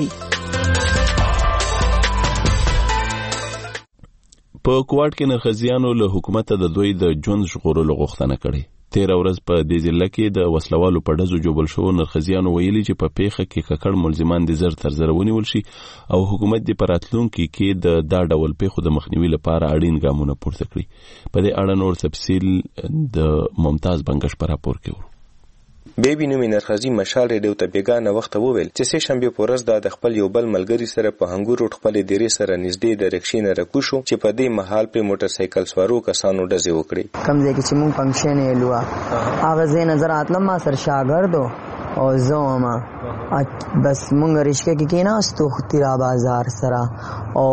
په کوټ کې نرخزیانو له حکومت د دوی د ژوند ژغورلو غوښتنه کړې. تیر ورځ په دې ضلع کې د وسلوالو په ډزو جوړل شو نرخزیانو ویلي چې په پیښه کې ککړ ملزمان د زر تر زر ونیول شي او حکومت د پراتلونکو کې د دا ډول پیښو د مخنیوي لپاره اړین ګامونه پورته کړي. په دې اړه نور تفصیل د ممتاز بنگش پر راپور کې ورو. بیبي نومي نرخزي مشال ریډیو ته بیګانه وخت وویل چې سه شنبه په ورځ د خپل یو بل ملګری سره په هنګور روډ خپل ډیری سره نږدې د رکشینه رکوشو چې په دې محل په موټر سایکل سوارو کسانو ډزې وکړي. کم ځای کې چې مونږ فنکشن یې لوا هغه زه نظر اتلم ما سر شاګردو او زوما بس مونږ رشکه کې کېناستو تیرا بازار سره او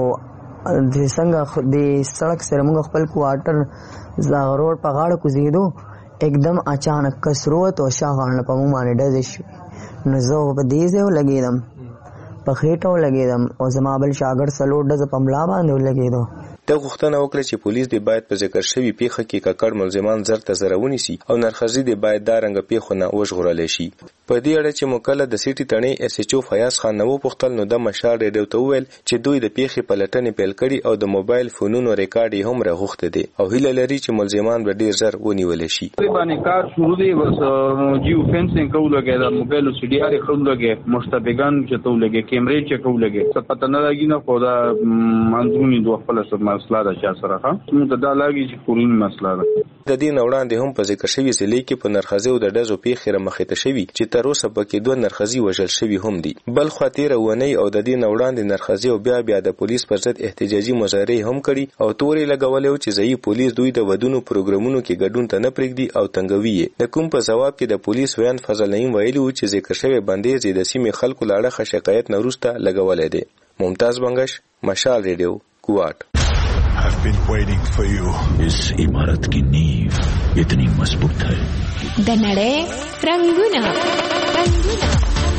د څنګه د سړک سره مونږ خپل کوارټر زاغ روډ په غاړه کوزیدو एकदम अचानक कसरत और शाहान په مو باندې ډز شو نو زه په دې ځای ولګیدم په خېټو ولګیدم او زما بل شاګرد سلوټ ډز په ملا باندې ولګیدو. د غوښتنه وکړه چې پولیس د باید په ذکر شوی پیښه کې ککړ ملزمان زر ته زرونی سي او نرخزي د باید دارنګ پیښه نه وژغورل شي. په دې اړه چې مکلف د سیټي تڼي اس ایچ او فیاض خان نو پختل نو د مشال ریډیو ته ویل چې دوی د پیښې په لټنې پیل کړي او د موبایل فونونو ریکارډ هم راغوښته دي او هیله لري چې ملزمان به ډیر زر ونیول شي. باندې کار شروع دی بس جیو فینسینګ کولګي د موبایل سی ډي ار کولګي مشتبهګان چې تولګي کیمرې چې کولګي څه پته نه لګي نه خو دا منځونی دوه خپل سره مسله ده چې سره موږ دا لاګي چې کورین مسله ده. د دې نوړاندې هم په ذکر شوی ضلع کې په نرخزي او د ډزو پیښه مخې ته شوی چې تر اوسه پکې دوه نرخزي وژل شوی هم دي. بل خاطر ونی او د دې نوړاندې نرخزي او بیا بیا د پولیس پر ضد احتجاجي مظاهره هم کړي او تورې لګولې چې ځای پولیس دوی د ودونو پروګرامونو کې ګډون ته نه پرېږدي او تنګوي. د کوم په جواب کې د پولیس ویان فضل نعیم ویلي چې ذکر شوی بندیز د سیمې خلکو لاړه شکایت نه وروسته لګولې دي. ممتاز بنگش مشال ریډیو کوټ. I've been waiting for you. इस इमारत की नींव इतनी मजबूत है. د نړۍ رنگونه رنگونه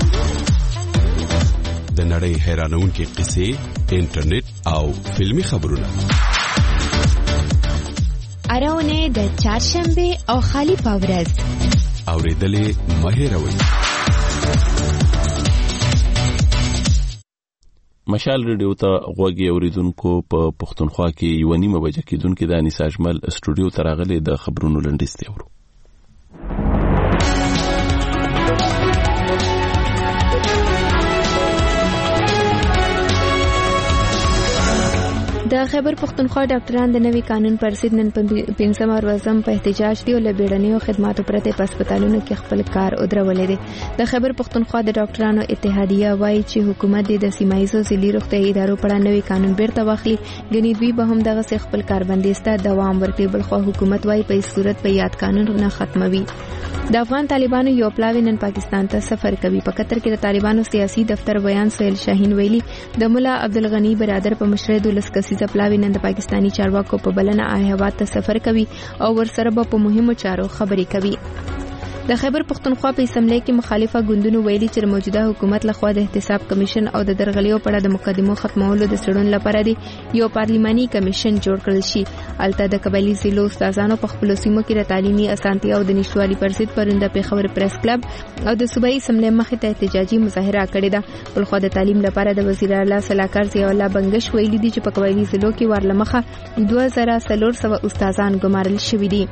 د نړۍ حیرانونکې قصې انټرنیټ او فلمي خبرونه اراونه د چهارشنبه او خالی پاورز اوریدلې مهیروي. مشال ریډیو ته غوږی اوریدونکو په پښتونخوا کې یو نیمه بجه کېدونکې د انیس اجمل استودیو ته راغلي د خبرونو لنډیز دی ورو. د خیبر پختونخوا ډاکټران د نوي قانون پر ضد نن پنځم ورځم په احتجاج دی او له بیړنیو خدماتو پرته په هسپتالونو کې خپل کار ودرولې دي. د خیبر پختونخوا د ډاکټرانو اتحادیه وایي چې حکومت د سیمایي ضلعي روغتیايي ادارو په اړه نوي قانون بیرته واخلي، ګنې دوی به هم دغه خپل کاربندۍ ته دوام ورکړي، بل خو حکومت وایي په صورت په یاد قانون نه ختموي. د افغان طالبانو یو پلاوی نن پاکستان ته سفر کوي. په قطر کې د طالبانو سیاسي دفتر بیان سهیل شاهین ویلي د مولا عبدالغنی برادر په مشرۍ دولس کسیزه پلاوی نن د پاکستانی چارواکو په بلنه احوال ته سفر کوي او ورسره به په مهمو چارو خبرې کوي. د خیبر پختونخوا په اسمبلی کې مخالفه ګوندونو ویلي چې موجوده حکومت لخوا د احتساب کمیشن او د درغلیو په اړه د مقدمو ختمولو د څېړنې لپاره دی یو پارلیماني کمیشن جوړ کړل شي. الته د قبایلی ضلعو استادانو په خپل سیمو کې د تعلیمي اسانتیا او د نشوالي پر ضد پرونده پیښور پریس کلب او د صوبایي اسمبلی مخې ته احتجاجي مظاهره کړې ده. بلخو د تعلیم لپاره د وزیر اعلی صلاحکار ضیاء الله بنگش ویلي دي چې په قبایلی ضلعو کې ورلمخه دوه زره څلور سوه استادان ګمارل شوي دي.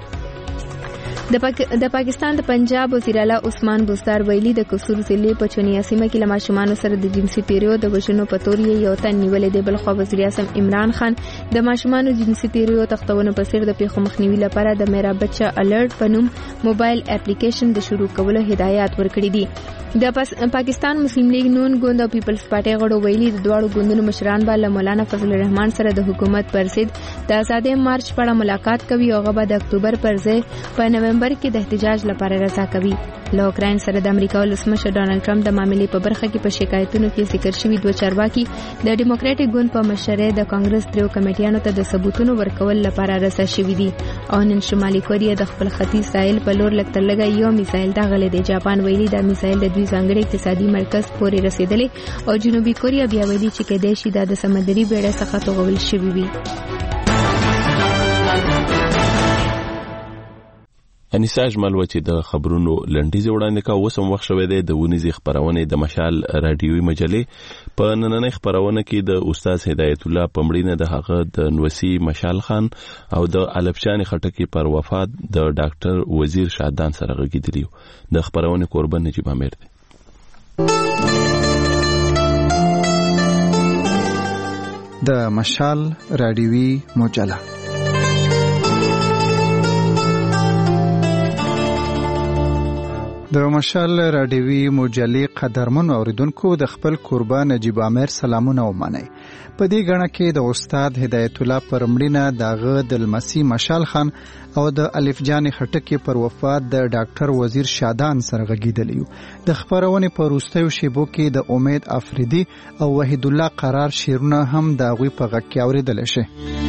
د پاک... د پاکستان د پنجاب وزیر اعلی عثمان بزدار ویلي د قصور ضلع په چونیا سیمه کې له ماشومانو سره د جنسي تیریو د وژنو په تور یې یو تن نیولې دی. بل خو وزیر اعظم عمران خان د ماشومانو جنسي تیریو تختونو په سر د پیښو مخنیوي لپاره د میرا بچا الرټ په نوم موبایل اپلیکیشن د شروع کولو هدایت ورکړي دي. د پاس... پاکستان مسلم لیگ نون ګوند او پیپلز پارټي غړو ویلي د دواړو ګوندونو مشران به له مولانا فضل الرحمن سره د حکومت پر ضد د آزادۍ مارچ په اړه ملاقات کوي او هغه به د اکتوبر پر ځای په نومبر کې د احتجاج لپاره رضا کوي. له اوکراین سره د امریکا ولسمشر ډانلډ ټرمپ د معاملې په برخه کې په شکایتونو کې ذکر شوي دوه چارواکي د ډیموکراټیک ګوند په مشرۍ د کانګرس دریو کمیټیانو ته د ثبوتونو ورکول لپاره رضا شوي دي. او نن شمالي کوریا د خپل ختیځ ساحل په لور لږ تر لږه یو میزایل داغلی دی. جاپان ویلي دا میزایل د دوی ځانګړي اقتصادي مرکز پورې رسیدلی او جنوبي کوریا بیا ویلي چې کېدای شي دا د سمندري بیړۍ څخه توغول شوي وي. انیسا اجمل و چې د خبرونو لنډیز وړاندې کا وسم وخت شوی دی د ونیزي خبرونه د مشال رادیوي مجلې په نننۍ خبرونه کې د استاد هدایت الله پمړینه د هغه د نوسی مشال خان او د علبچانی خټکی پر وفات د ډاکټر وزیر شادان سره غږیدلی د خبرونه قربان نجیب امیر دی. د مشال رادیوي مجله د مشال رادیوي مجلې قدرمن اوریدونکو د خپل قربان نجیب امیر سلامونه ومنئ. په دې غڼه کې د استاد هدایت الله پرمړینه دغه د لمسی مشال خان او د الف جان خټکی پر وفات د ډاکټر وزیر شادان سره غږیدلی. د خبرونه په وروستیو شیبو کې د امید افریدي او وحید الله قرار شیرونه هم د غوي په غږ کې اوریدل شي.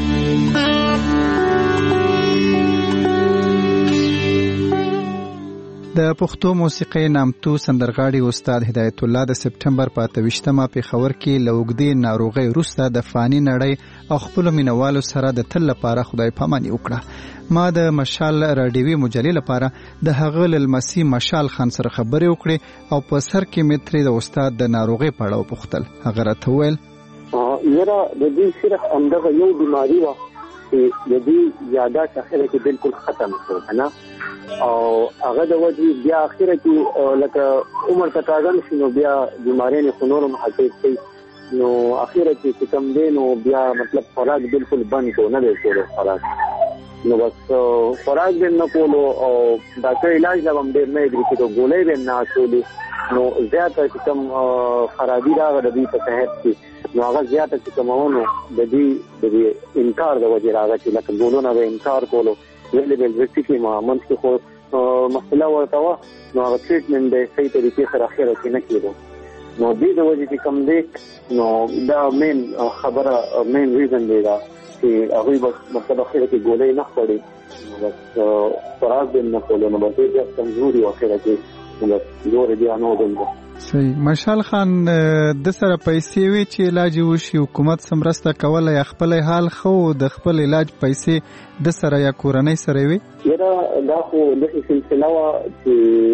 د پښتو موسیقي نامتو سندرغاړي استاد هدایت الله د سپټمبر په اتویشتمه پیښور کې لوګدي ناروغي وروسته د فانی نړۍ او خپل مینوالو سره د تل لپاره خدای پاماني وکړه. ما د مشال رادیوي مجلې لپاره د هغه لمسی مشال خان سره خبرې وکړې او په سر کې متري د استاد د ناروغي په اړه وپوښتل. هغه راته وویل یره د دې صرف اندغه یو بیماری و چې د دې یاداشت اخره کې بالکل ختم شو نه او هغه د وجې بیا اخره کې لکه عمر تقاضا شنو بیا بیماریاں خنور محقق شي نو اخره کې کم دی نو بیا مطلب خوراک بالکل بند شو نه دی کولو خوراک نو بس خوراک به نه کولو او ډاکټر علاج لا هم ډېر نه دی چې ګولۍ به نه اچولې نو زیاته کم خرابي راغله د دې په صحت کې نو هغه زیاته چې کومونو د دې د انکار د وجې راغله چې لکه ګولونه به انکار کولو ویلې بل ځکه چې ما منځ کې خو مسله ورته و نو هغه ټریټمنټ د صحیح طریقې سره اخره کې نه کېدو نو دې د وجې چې کم دی نو دا مین خبره مین ریزن دی دا چې هغوی بس مطلب اخره کې ګولۍ نه خوړي نو بس خوراک به نه کولو نو بس ډېر کمزوري و اخره کې نو بس زور بیا نه ودرېده. صحیح. مشال خان د سره پیسې وی چې علاج وشي حکومت سمرسته کوله یا خپل حال خو د خپل علاج پیسې د سره یا کورنۍ سره وی؟ یره دا خو د سلسله وا چې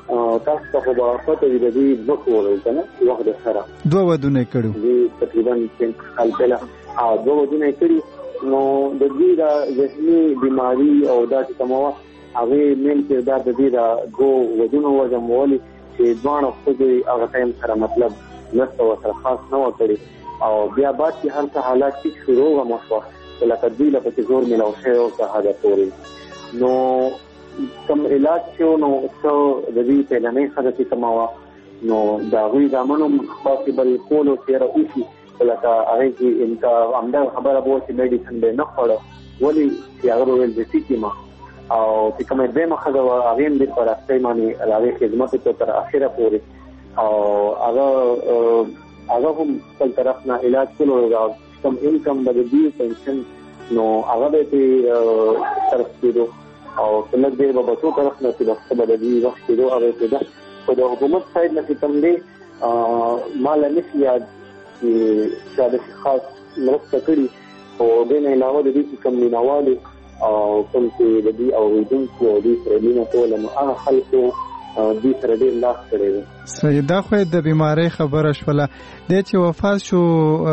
تاسو ته خو به پته وي د دې دوه کور کنه وخت سره دوه ودونه کړو دې تقریبا څنګه حال پهلا او دوه ودونه کړی نو د دې د ذهني بیماری او د تموا هغه مین کردار د دې د دوه ودونه وجمولي چې ځوان خو دې هغه ټایم سره مطلب نشته او سره خاص نه وکړي او بیا بعد کې هر څه حالات چې شروع غو مشوا لکه دې له پکې زور ملو شي او څه حاجه پوری نو کوم علاج چې نو څو د دې په لنې خدای کماوه نو دا غوي زمونو پاسبل کولو تیر اوسي لکه هغه کې انتا امدا خبره بو چې میډیسن به نه خورو ولی چې هغه ول د سیکما او چې کومه دې مخه دا هغه دې پر اصلي معنی هغه خدمت ته تر اخره پوری او هغه هغه هم خپل طرف نه علاج کولو کم انکم د دې پنشن نو هغه دې طرف کېدو او څنګه دې په بچو طرف نه چې د خپل د دې وخت کېدو هغه دې په د حکومت سایډ نه کوم دې مال نه یاد چې د خاص مرسته کړي او د نه علاوه د دې کوم مینوالي او کوم چې د دې او دې او دې پرېمینه ټول نو هغه خلکو دې سره ډېر لاس کړی سیدا خو د بیماری خبره شوله د چې وفات شو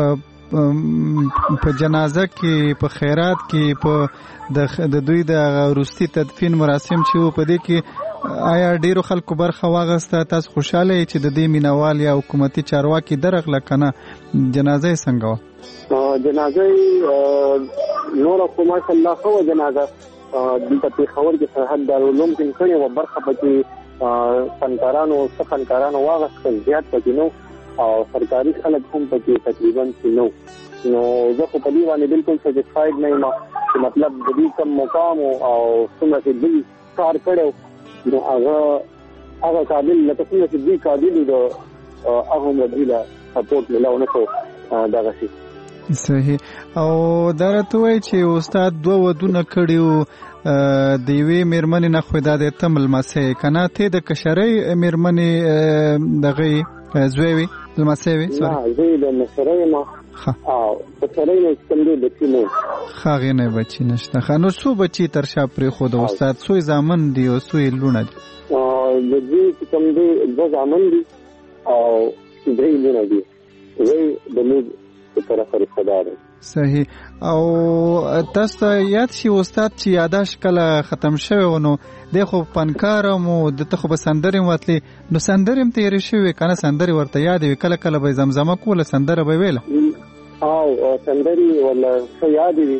په جنازه کې په خیرات کې په د دوی د وروستي تدفین مراسم چې په دې کې آیا ډیرو خلکو برخه واغسته تاسو خوشاله یې چې د دې مینوال یا حکومتي چارواکي درغله کنه جنازه څنګه و جنازه نور کو ماشاء الله خو جنازه د په خبر کې سرحد دارالعلوم کې کړي و برخه پکې فنکارانو څخه فنکارانو واغسته زیات پکې نو او سرکاري خلک هم پکې تقریبا نو نو زه په دې باندې بالکل سټیسفاید نه یم چې مطلب د دې کوم مقام او څنګه چې دې کار کړو نو هغه هغه قابل لکه څنګه چې دې قابل د هغه مدیله سپورټ ملاو نه کو دغه شي صحیح او درته وای چې استاد دوه ودونه کړیو د یوې میرمنې نه خو د تمل مسه کنه ته د کشرۍ میرمنې دغه زوی لمسوي سوري زه د مسرې ما او مسرې نه څنګه بچی نه خاغه نه بچی نشته خانو سو بچی تر شا پر خود استاد سوی زامن دی او سوی لونه دي او د دې کوم دی د زامن دي او درې لونه دي وی د موږ په طرف رسدار صحیح او تاسو یاد شي استاد چې یاداش کله ختم شوی نو د خو پنکارم او د ته خو سندرم وتلی نو سندرم تیرې شوی کنه سندري ورته یاد وی کله کله به زمزمه کوله سندره به ویله او سندري ولا یاد وی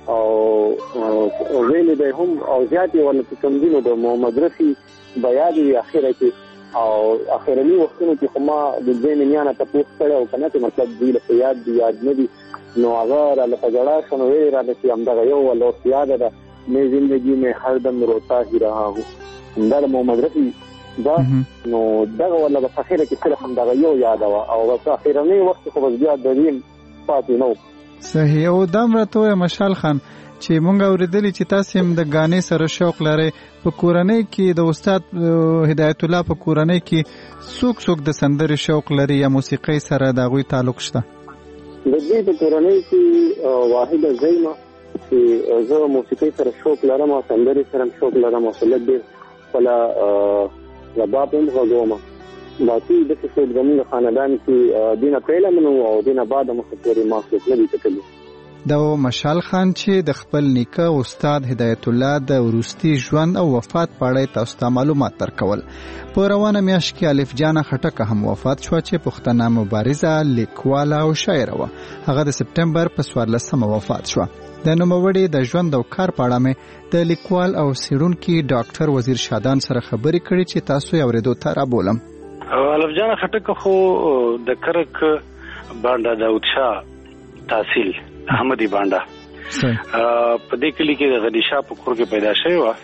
او ویل به هم او زیاتې ولا کوم دینو د مدرسې بیاد وی اخره کې او اخرنی وختونو کې خو ما د دې نه نه تاسو کړو کنه چې مطلب دی له یاد دی یاد نه دی نو هغه را لپاره شنو وی را د سیام دغه یو ولو یاد ده مې ژوندۍ مې هر دم روتا هی رها هو دا مو مدرسې دا نو دغه ولا په اخره کې صرف هم دغه یو یاد او په اخرنی وخت خو بیا د دې پاتې نو صحیح او دم راته مشال خان چې مونږ اوریدلی چې تاسو هم د غانې سره شوق لرئ په کورنۍ کې د استاد هدایت الله په کورنۍ کې څوک څوک د سندرې شوق لري یا موسیقۍ سره د غوي تعلق شته د دې په کورنۍ کې واحده زیمه چې زه موسیقۍ سره شوق لرم او سندرې سره شوق لرم او سلګ دې ولا رباب هم غووم باقي د څه د زموږ خاندان کې دینه پیله منو او دینه بعد مخکوري ماسوک نه دي تکلی دا مشال خان چې د خپل نیکه استاد هدایت الله د وروستي ژوند او وفات په اړه تاسو ته معلومات درکول په روانه میاشت کې الف جان خټک هم وفات شو چې پښتنه مبارزه لیکواله او شاعره و هغه د سپټمبر په څوارلسمه وفات شو د نوموړي د ژوند او کار په اړه مې د لیکوال او څېړونکي ډاکټر وزیر شادان سره خبرې کړې چې تاسو یې اورېدو ته رابولم الف جان خټک خو د کرک بانډا داود شاه تحصیل احمدی بانډا په دې کلی کې د غدیشا په کور کې پیدا شوی و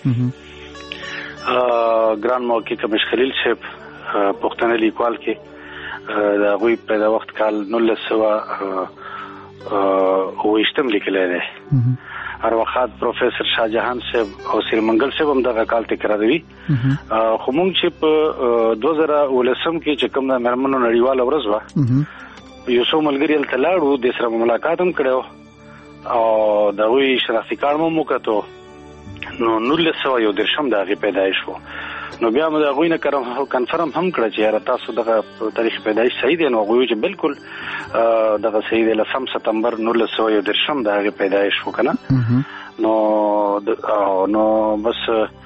ګران موقع کمش خلیل صاحب پښتنه لیکوال کې د غوی پیدا وخت کال نولس سوا او اشتم لیکلی دی هر وخت پروفیسور شاهجهان صاحب او سیر منګل صاحب هم دغه کال تکراروي خو مونږ چې په دوه زره ولسم کې چې کوم د مرمنو نړیوال ورځ و یو څو ملګری ته لاړو د سره ملاقات هم کړو او د وی شناختی کار مو وکړو نو نولس سو یو درشم دغه پیدایش وو نو بیا موږ غوینه کړم کنفرم هم کړ چې را تاسو دغه تاریخ پیدایش صحیح دی نو غوی چې بالکل دغه صحیح دی لسم سپتمبر نولس سوه یو درشم دغه پیدایش وکنه نو نو بس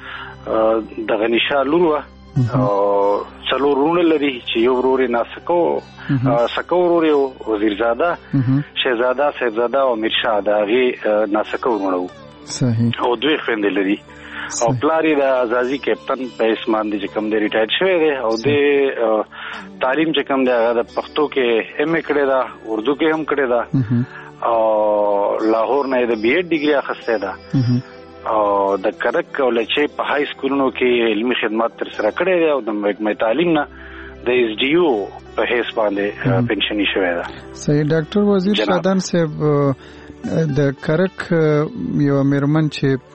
دغه نشه لورو او څلور ورونه لري چې یو ورور ناسکو سکو ورور یو وزیرزاده شهزاده صاحبزاده او میرشاه دغه ناسکو ورونه صحیح او دوی خويندې لري او پلاری د ازازي کیپټن په اسمان دي چې کوم دی ریټایر شوی دی او د تعلیم چې کوم دی هغه د پښتو کې ایم ا کړی دا اردو کې هم کړی دا او لاهور نه د بی ایډ ډیګري اخیسته ده او د کرک او لچې په های سکولونو کې علمي خدمات تر سره کړی دی او د محکمه تعلیم نه د ایس ډي یو په هیڅ باندې پنشنی شوی ده. صحیح ډاکټر وزیر شادان صاحب د کرک یو میرمن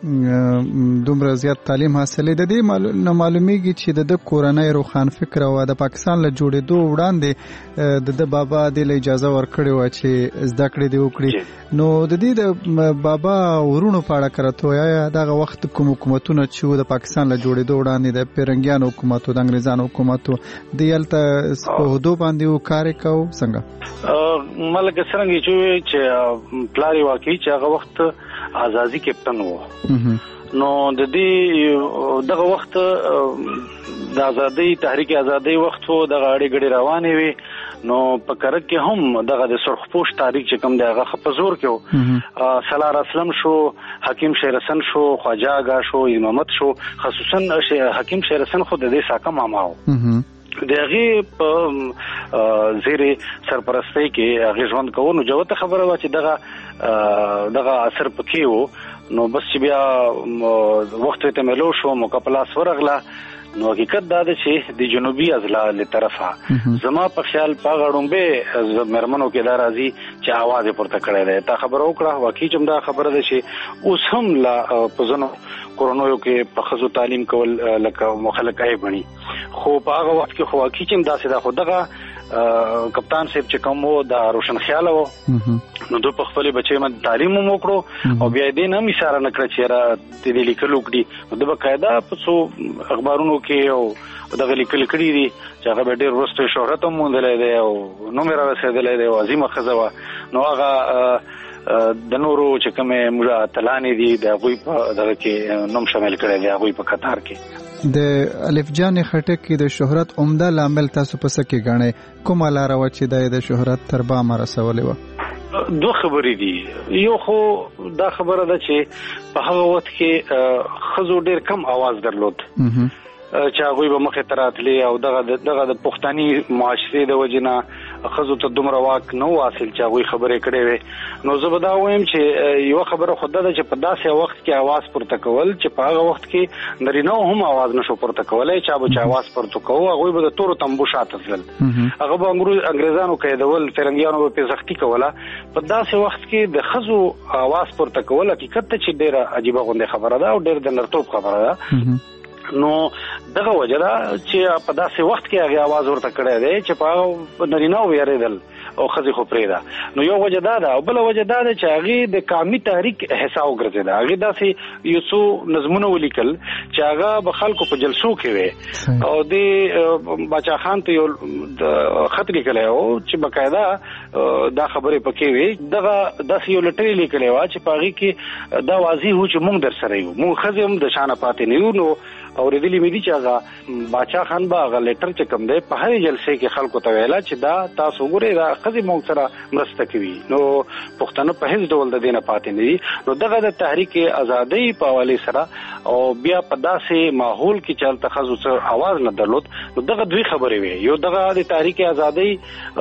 چې دومره زیات تعلیم حاصلې د دې نه معلومیږي چې د کورنۍ روخان فکر او د پاکستان له جوړېدو وړاندې د بابا د اجازه ورکړې و چې زده کړې دی وکړي نو د دې د بابا ورونو په اړه کرته یا دغه وخت کوم حکومتونه چې د پاکستان له جوړېدو وړاندې د پیرنګیانو حکومت او د انګريزانو حکومت د یلته په هدو باندې کار کوي څنګه ملک څنګه چې پلاری واقعي چې هغه وخت ازادي کیپټن وو نو د دې دغه وخت د ازادي تحریک ازادي وخت وو د غاړي غړي روانې وي نو په کرک کې هم دغه د سرخپوش تاریخ چې کوم دی هغه خپزور کېو سالار اسلم شو حکیم شیرسن شو خواجه آغا شو امامت شو خصوصا حکیم شیرسن خو د دې ساکه ماماو دغه په زیره سرپرستی کې هغه ژوند کوو نو جوته خبره وا چې دغه دغه اثر پکې وو نو بس چې بیا وخت ته ملو شو مقابله سورغله نو حقیقت دا ده چې د جنوبي اضلاع له طرفه زما په خیال په غړومبه مرمنو کې دا راځي چې आवाज پورته کړی دی تا خبر وکړه واقعي چې دا خبره ده چې اوس هم لا پزنو کورونو کې په خزو تعلیم کول لکه مخالکای بني خو په هغه وخت کې خو واقعي چې دا سده خدغه کپتان صاحب چې کوم وو دا روشن خیال وو نو دوی په خپل بچي باندې تعلیم مو وکړو او بیا دې نه اشاره نکړه چې را دې لیکلو کړي نو د بقاعده په څو اخبارونو کې او دغه لیکل کړي دي چې هغه ډېر ورسته شهرت هم مونږ دی او نو مې را رسیدلې دی او عظیمه خزوه نو هغه د نورو چې کومه موږ تلانی دي د غوي په دغه کې نوم شامل کړي دي غوي په قطار کې د الف جان خټک د شهرت عمده لامل تاسو په سکه غاڼه کومه لار و چې د شهرت تر با ما رسولې و دوه خبرې دي یو خو دا خبره ده چې په هغه وخت کې خزو ډیر کم आवाज درلود چې هغه به مخه تراتلی او دغه دغه د پښتني معاشري د وجنه خزو ته دومره واک نو حاصل چې هغه خبرې کړې وي نو زه به دا وایم چې یو خبره خود ده چې په داسې وخت کې आवाज پورته کول چې په هغه وخت کې نرینه هم आवाज نشو پورته کولای چې به आवाज پورته کوو هغه به د تورو تمبو شاته تل هغه به انګريزانو قیدول فرنګیانو په سختي کوله په داسې وخت کې د خزو आवाज پورته کول حقیقت چې ډیره عجیب غونډه خبره ده او ډیر د نرتوب خبره ده نو دغه وجره چې په داسې وخت کې هغه आवाज ورته کړی دی چې په نرینه ویریدل او خزي خو پرېدا نو یو وجه دا ده او بل وجه دا ده چې هغه د قومي تحریک حساب ګرځیدا هغه داسې یو څو نظمونه ولیکل چې هغه به خلکو په جلسو کې وي او د بچا خان ته یو خط لیکلی او چې بقاعده دا خبره پکې وي دغه داسې یو لټري لیکلی و چې پاغي کې دا واضح و چې مونږ در سره یو مونږ خزي هم د شانه پاتې نه یو نو اوریدلی مې دي چې هغه بچا خان با هغه لیټر چې کوم دی په هر جلسه کې خلکو ته ویلا چې دا تاسو ګورئ دا خزي مونږ سره مرسته کوي نو پښتنو په هیڅ ډول د دینه پاتې نه دي نو دغه د تحریک ازادي په حواله سره او بیا په داسې ماحول کې چلته خزو سره आवाज نه درلود نو دغه دوی خبرې وي یو دغه د تحریک ازادي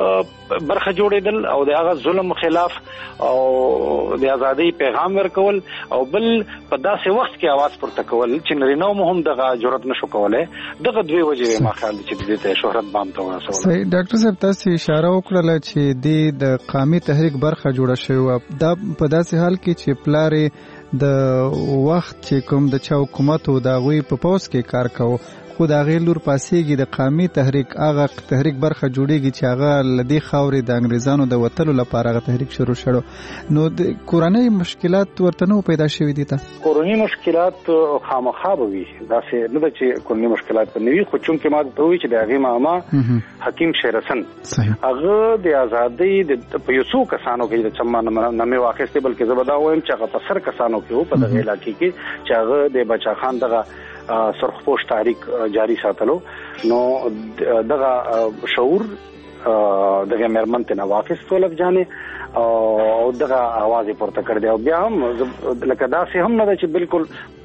برخه جوړېدل او د هغه ظلم خلاف او د ازادي پیغام ورکول او بل په داسې وخت کې आवाज پورته کول چې نرینه هم دغه جرأت نشو کولای دغه دوی وجې ما خیال چې د دې شهرت بام ته ورسول صحیح ډاکټر صاحب تاسو اشاره وکړه چې د قومي تحریک برخه جوړه شوی دا په داسې حال کې چې پلارې د وخت چې کوم د چا حکومت او د غوي په پوس کې کار کوي خو د هغې لور پاسېږي د قامي تحریک هغه تحریک برخه جوړېږي چې هغه له دې خاورې د انګریزانو د وتلو لپاره هغه تحریک شروع شړو. نو د کورنۍ مشکلات ورته نه پیدا شوي دي ته کورنۍ مشکلات خامخا به وي داسې نه ده چې کورنۍ مشکلات به نه وي خو چونکې ما ته وایي چې د هغې ماما حکیم شیر حسن هغه د ازادۍ په یو څو کسانو کې د چما نامې واخیستې بلکې زه به دا وایم چې هغه په سر کسانو کې و په دغه علاقې کې چې هغه د بچا خان دغه سرخپوش تحریک جاری ساتلو. نو دغه شعور دغه مېرمن ته نه واقف ولف جانې او دغه आवाज پورته کړ دی او بیا هم لکه داسې هم نه ده چې بالکل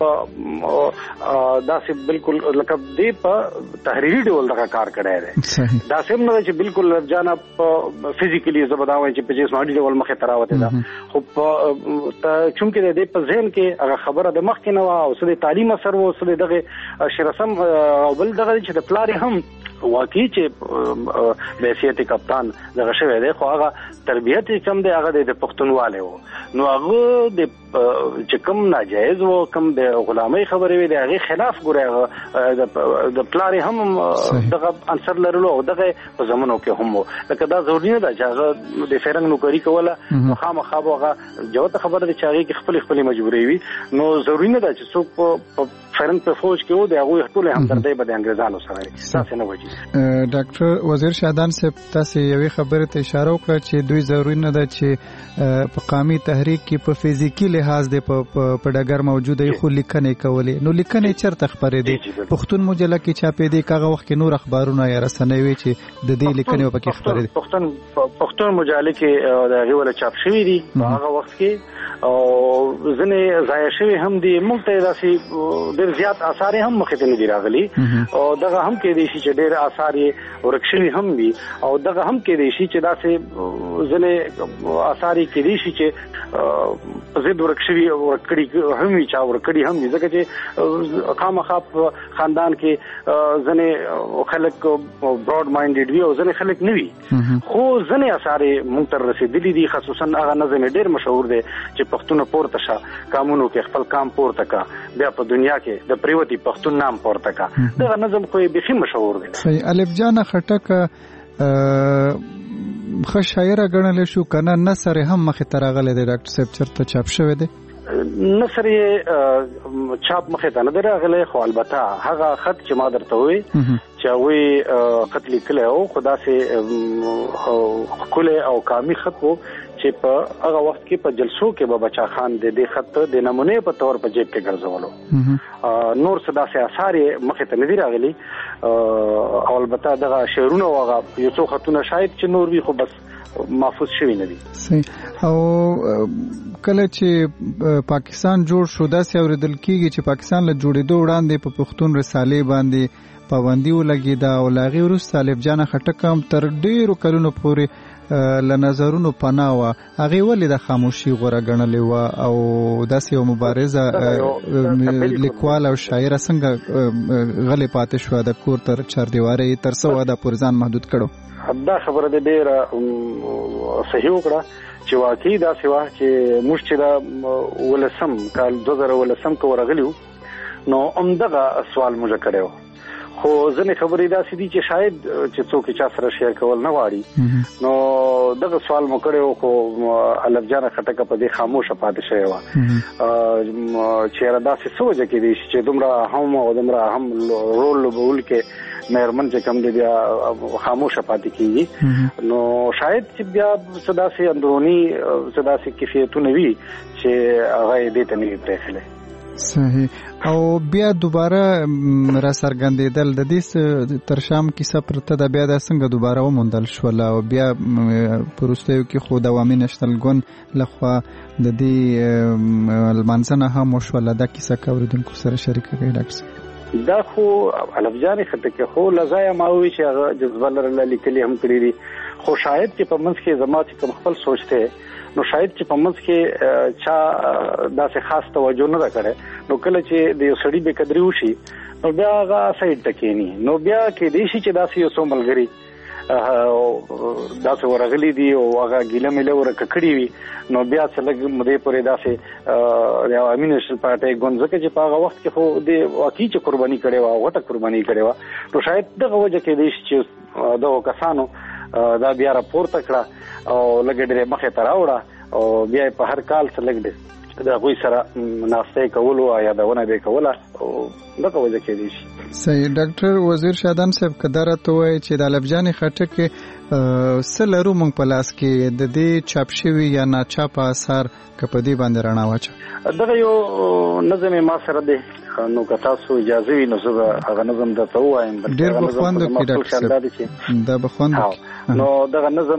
داسې بالکل لکه دې په تحریري ډول دغه کار کړی دی داسې هم نه ده چې بالکل لف جانه په فزیکلی زه به دا وایم چې په جسماني ډول مخې ته راوتې ده خو چونکې د دې په ذهن کې هغه خبره د مخکې نه وه او څه د تعلیم اثر و څه د دغه شرسم او بل دغه چې د پلار هم واقعي چې بحیثیت کپتان دغه شوی دی خو هغه تربیت کم دی هغه د پښتونواله وو نو هغه د چې کوم ناجایز وو کوم د غلامۍ خبرې وي د هغه خلاف ګوري د پلار هم دغه انصر لرلو او دغه په زمونو کې هم وو لکه دا ضروري نه ده چې هغه د فرنګ نوکری کوله خامخا هغه جوته خبره د چاغي کې خپل خپل مجبوري وي نو ضروري نه ده چې څوک فرنګ په فوج کې وو د هغه خپل همدردی به د انګريزانو سره تاسو نه وځي. ډاکټر وزیر شادان صاحب تاسو یوې خبره ته اشاره وکړه چې دوی ضروري نه ده چې په قامي تحریک کې په فزیکی لحاظ د په ډګر موجوده خو لیکنې کولې نو لیکنې چرته خبرې دي پښتون مجله کې چاپې دي کاغه وخت کې نور اخبارونه یا رسنۍ وي چې د دې لیکنې په کې خبرې دي پښتون پښتون مجله کې د غوړه چاپ شوی دي هغه وخت کې او ځنې ضایع شوی هم دي موږ ته داسې ډېر زیات آثار هم مخې ته نه دي راغلي او دغه هم کې دي چې ډېر آثار یې ورکشوي هم وي او دغه هم کې دي چې داسې ځنې آثار یې کې دي چې زید ورکشوي ورکړي هم وي چا ورکړي هم وي ځکه چې خامخا خاندان کې ځنې خلک براډ مایندډ وي او ځنې خلک نه وي خو ځنې آثار موږ ته رسېدلي دي خصوصا هغه نظم ډېر مشهور دی چې پښتون پورته شه قانونو کې خپل کام پورته کا بیا په دنیا کې د پریوتی پښتون نام پورته کا دغه نظم خو به خې مشهور دی. صحیح الف جان خټک خو شاعر غنل شو کنه نثر هم مخ ته راغلی دی ډاکټر صاحب چرته چاپ شوی دی نثر یې چاپ مخ ته نه راغلی خو البته هغه خط چې ما درته وی چې وی خط لیکل او خدا سي کله او کامی خط وو چې په هغه وخت کې په جلسو کې به بچا خان د دې خط د نمونه په تور په جیب کې ګرځولو نور صدا سي اثر مخه ته ندی راغلي او البته دغه شعرونه واغه یو څو خطونه شاید چې نور وي خو بس محفوظ شوی نه دي. او کله چې پاکستان جوړ شو دا سي اوریدل کیږي چې پاکستان له جوړېدو وړاندې په پښتون رسالې باندې پابندي ولګي دا او لاغي وروسته الف جان خټک هم تر ډیرو کلونو پورې ل نظرونو پناوه هغه ولې د خاموشي غوړه غنلې و او داسې یو مبارزه لیکوال او شاعر څنګه غلې پاتې شو د کور تر چار دیواري تر څو د پرځان محدود کړو دا خبره د ډیره صحیح وکړه چې واقعي دا سوا چې موږ چې دا ولسم کال دوه زره ولسم کو ورغلیو نو همدغه سوال موږ کړو خو ځنې خبرې داسې دي چې شاید چې څوک چا سره شیر کول نه غواړي نو دغه سوال مو کړو خو الف جان خټک په دې خاموشه پاتې شوی و چې را داسې سوچ کې دي چې دومره هم او دومره هم رول لوبول کې مېرمن چې کم دی بیا خاموشه پاتې کیږي نو شاید چې بیا صدا سي اندرونی صدا سي کیفیتونه وي چې هغه دې ته نه پرېخله. صحیح او بیا دوباره را سرګندېدل د دې تر شام کیسه پرته د بیا د څنګه دوباره وموندل شول او بیا پروستیو کې خو دوامي نشتل ګون لخوا د دې المنځنه هم شول دا کیسه کوردونکو سره شریک کړي ډاکټر دا خو الف جان خټک خو لزایا ماوي چې هغه جذبه لرله لیکلي هم کړی دي خو شاید چې په منځ کې زما چې کوم خپل سوچته نو شاید چې په منځ کې چا داسې خاص توجه نه کړي نو کله چې د یو سړي به قدرې وشي نو بیا هغه سایډ ټکینی نو بیا کې دې شي چې داسې یو څو ملګری داسې ورغلي دي او هغه ګیله مله ورکړي وي نو بیا څه لږ مده پورې داسې د عوامي نېشنل پارټي ګونځکه چې په هغه وخت کې خو د واقعي چې قرباني کړې و غټه قرباني کړې و نو شاید دغه وجه کې دی چې دغه کسانو دا بیا راپورته کړه او لږ ډېر مخې ته راوړه او بیا په هر کال څه لږ دی د هغوی سره ناستې کول او یادونه به کوله او دغه وجه کې دی شي. صحیح. ډاکټر وزیر شادان صاحب کدارت وایي چې د الفجان خټکې سلرو مونږ په لاس کې د دې چاپ شوی یا ناچاپ اثر کپدی باندې رڼا واچو. دغه یو نظم ما سره دی نو که تاسو اجازه وي نو زه هغه نظم درته ووایم. ډېر بخوندو کې ډاکټر صاحب دا بخوندو نو دغه نظم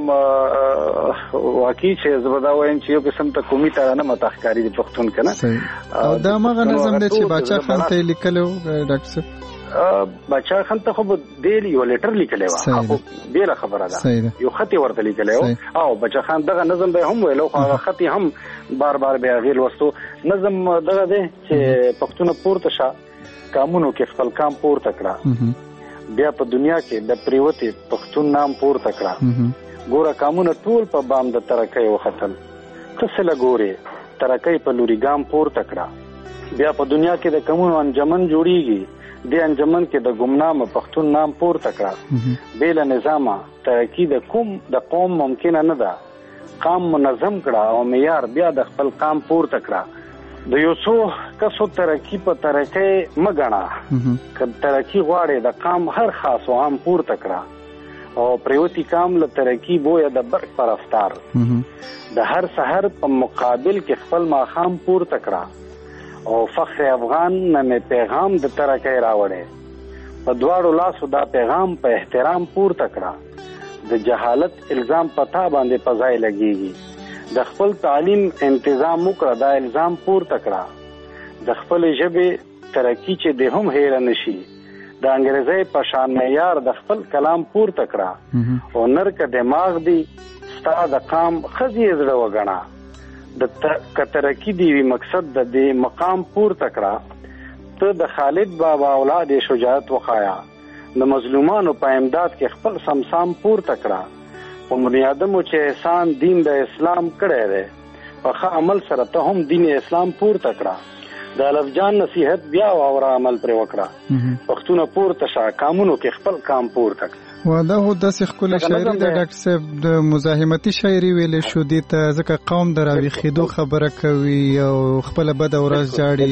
واقعي چې زه به دا وایم چې یو قسم ته قومي ترانه مته ښکاري د پښتون که نه. او دا هغه نظم دی چې باچا خان ته یې لیکلی و ډاکټر صاحب. باچا خان ته خو به دی یو لیټر لیکلی و خو بېله خبره ده یو خط یې ورته لیکلی و او باچا خان دغه نظم به یې هم ویلو خو هغه خط یې هم بار بار به یې هغې لوستو. نظم دغه دی چې پښتونه پورته شه کامونو کې خپل کام پورته کړه بیا په دنیا کې د پریوتې پښتون نام پورته کړه ګوره کامونه ټول په بام د ترکۍ وختل ته څه لګورې ترکۍ په لوري ګام پورته کړه بیا په دنیا کې د کمونو انجمن جوړیږي دې انجمن کې د ګمنامه پښتون نام پورته کړه بېله نظامه ترقي د کوم د قوم ممکنه نه ده قام منظم کړه او معیار بیا د خپل قام پورته کړه د یو څو کسو ترقي په ترقۍ مه ګڼه که ترقي غواړې د قام هر خاص او عام پورته کړه او پریوتي قام له ترقي بویه د برق پر افطار د هر سحر په مقابل کې خپل ماښام پورته کړه او فخر افغان نه پیغام د ترقۍ راوړې په دواړو لاسو دا پیغام په احترام پورته کړه د جهالت الزام پتا باندې په ځای لګېږي د خپل تعلیم انتظام وکړه دا الزام پورته کړه د خپل ژبې ترقي چې د هم هېره نشي د انګریزۍ په شان معیار د خپل کلام پورته کړه او نر که دماغ دی ستا د قام ښځې زړه وګڼه د ترقي دی وی مقصد د دې مقام پورته کړه ته د خالد بابا اولاد شجاعت وخایا د مظلومانو په امداد کې خپل سمسام پورته کړه په بنیادمو چې احسان دین د اسلام کړی دی په ښه عمل سره ته هم دین اسلام پورته کړه د الفجان نصیحت بیا واوره عمل پرې وکړه پښتونه پورته شه کامونو کې خپل کام پورته کړه. دا هو داسې ښکلې شاعري ده ډاکټر صاحب د مزاحمتي شاعري ویلی شو دې ته ځکه قوم د راویښېدو خبره کوي او خپله بده ورځ جاړي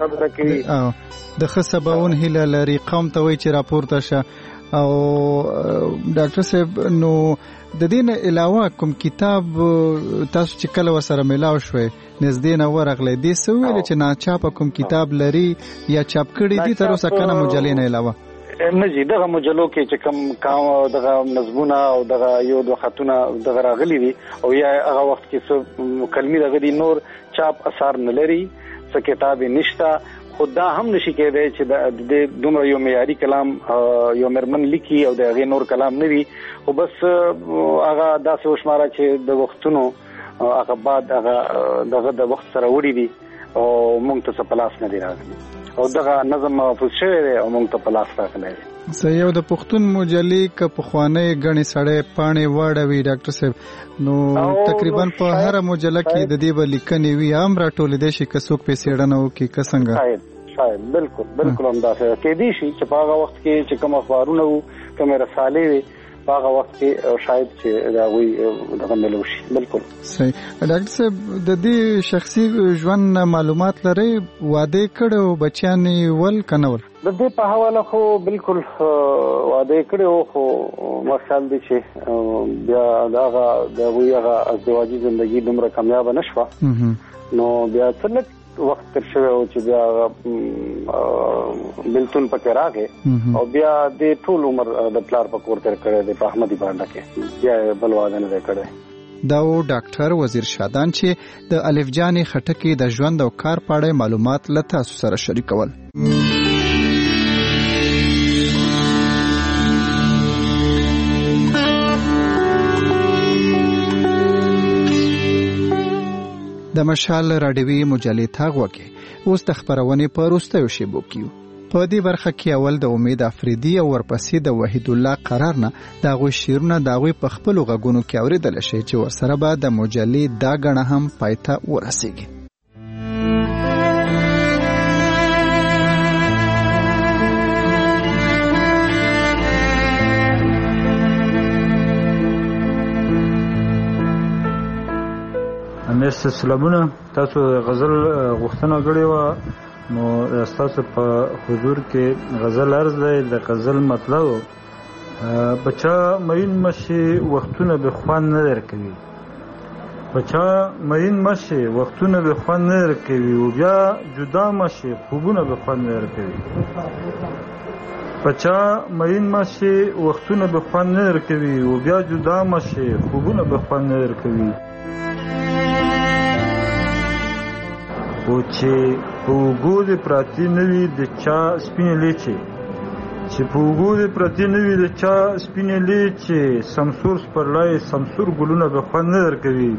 د ښه سباون هیله لري قوم ته وایي چې راپورته شه. او ډاکټر صاحب نو د دې نه علاوه کوم کتاب تاسو چې کله ورسره میلاو شوئ نږدې نه ورغلی دې څه وویلې چې ناچاپه کوم کتاب لري یا چاپ کړي دي تر اوسه کنه مجلې نه علاوه نه جی دغه مجلو کې چې کم کام دغه نظمونه او دغه یو دوه خطونه دغه راغلي دي او یا هغه وخت کې څه کلمې دغه دي نور چاپ اثر نه لري څه کتاب نشته خدا هم نشي کېدای چې د دومره یو معیاري کلام یو مرمن لیکي او د هغې نور کلام نه وي خو بس هغه داسې وشماره چې د وختونو هغه بعد هغه دغه د وخت سره وړي دي او موږ ته څه په لاس نه دي راغلي او دغه نظم محفوظ شوی دی او موږ ته په لاس راغلی دی. صحیح. او د پښتون مجلې که پخوانۍ ګڼې سړی پاڼې واړوي ډاکټر صاحب نو تقریبا په هره مجله کې د دې به لیکنې وي هم راټولېدی شي که څوک پې څېړنه وکړي که څنګه شاید شاید بالکل بالکل همداسې کېدی شي چې په هغه وخت کې چې کوم اخبارونه وو کومې رسالې وي په هغه وخت کې شاید چې د هغوی دغه میلو شي. بالکل صحیح. ډاکټر صاحب د دې شخصي ژوند معلومات لرئ واده کړی او بچیان یې ول که نه ول؟ د دې په حواله خو بالکل واده کړی و خو ما خیال دی چې بیا د هغه د هغوی هغه ازدواجي زندګي دومره کامیابه نه شوه نو بیا څه لږ وخت تر شوی و چې بیا بلتون پکې راغی او بیا د ټول عمر د پلار په کور تېر کړی دی په احمدي بانډه کې بیا بل واده نه دی کړی. دا و ډاکټر وزیر شادان چې د الفجانې خټکې د ژوند او کار په اړه معلومات له تاسو سره شریکول. د مشال راډیوي مجلې ته غوږ اوس د خپرونې په وروستیو شیبو کې په دې برخه کې اول د امید افریدي او ورپسې د وحید الله قرار نه د هغوی شعرونه د هغوی په خپلو غږونو کې اورېدلی شي چې ورسره به د مجلې دا ګڼه هم پای ته ورسیږي. مېس سلامونه، تاسو غزل غوښتنه کړې وه، نو ستاسو په حضور کې غزل عرض دی. د غزل مطلب: بچا مین مشي وختونه به خوان نه درکوي، بچا مین مشي وختونه به خوان نه درکوي، او بیا جدا مشي خوبونه به خوان نه درکوي. بچا مین مشي وختونه به خوان نه درکوي، او بیا جدا مشي خوبونه به خوان نه درکوي. او چې په اوږو دې پراتې نه وي د چا سپینې لیچې، چې په اوږو دې پراتې نه وي د چا سپینې لیچې، سمسور سپرلی سمسور ګلونه به خوند نه درکوي.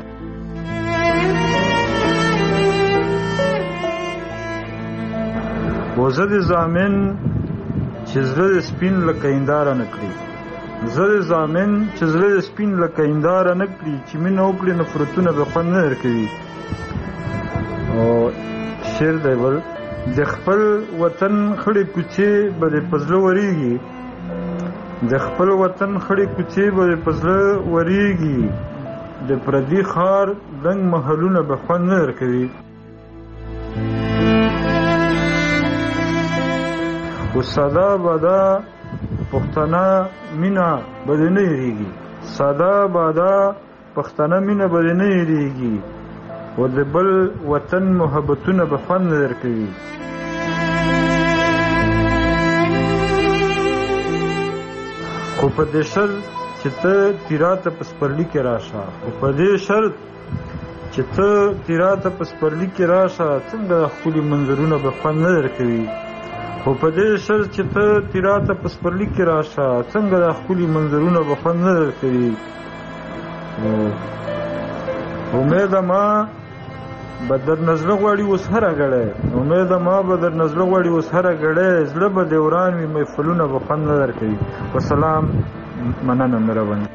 و زه دې ضامن چې زړه دې سپین لکه هنداره نه کړي، زه دې ضامن چې زړه دې سپین لکه هنداره نه کړي، چې مینه وکړي نفرتونه به خوند نه درکوي. او شعر دی بل: د خپل وطن خړې کوڅې به دې په زړه ورېږي، د خپل وطن خړې کوڅې به دې په زړه ورېږي، د پردي ښار دنګ محلونه به خوند نه درکوي. خو ساده باده پښتنه مینه به دې نه هېرېږي، ساده باده پښتنه مینه به دې نه هېرېږي، و د بل وطن محبتونه به خوند نه درکوي. خو په دې شرط چې ته تیراته په سپرلي کې راشه، خو په دې شرط چې ته تیراته په سپرلي کې راشه، څنګه ښکلي منظرونه به خوند نه درکوي. خو په دې شرط چې ته تیراته په سپرلي کې راشه، څنګه ښکلي منظرونه به خوند نه درکوي. امیده ما به در نزله غواړي اوس هره ګړی، امیده ما به در نزله غواړي اوس هره ګړی، زړه به دې وران وي محفلونه به خوند نه درکوي. وسلام، مننه مهرباني.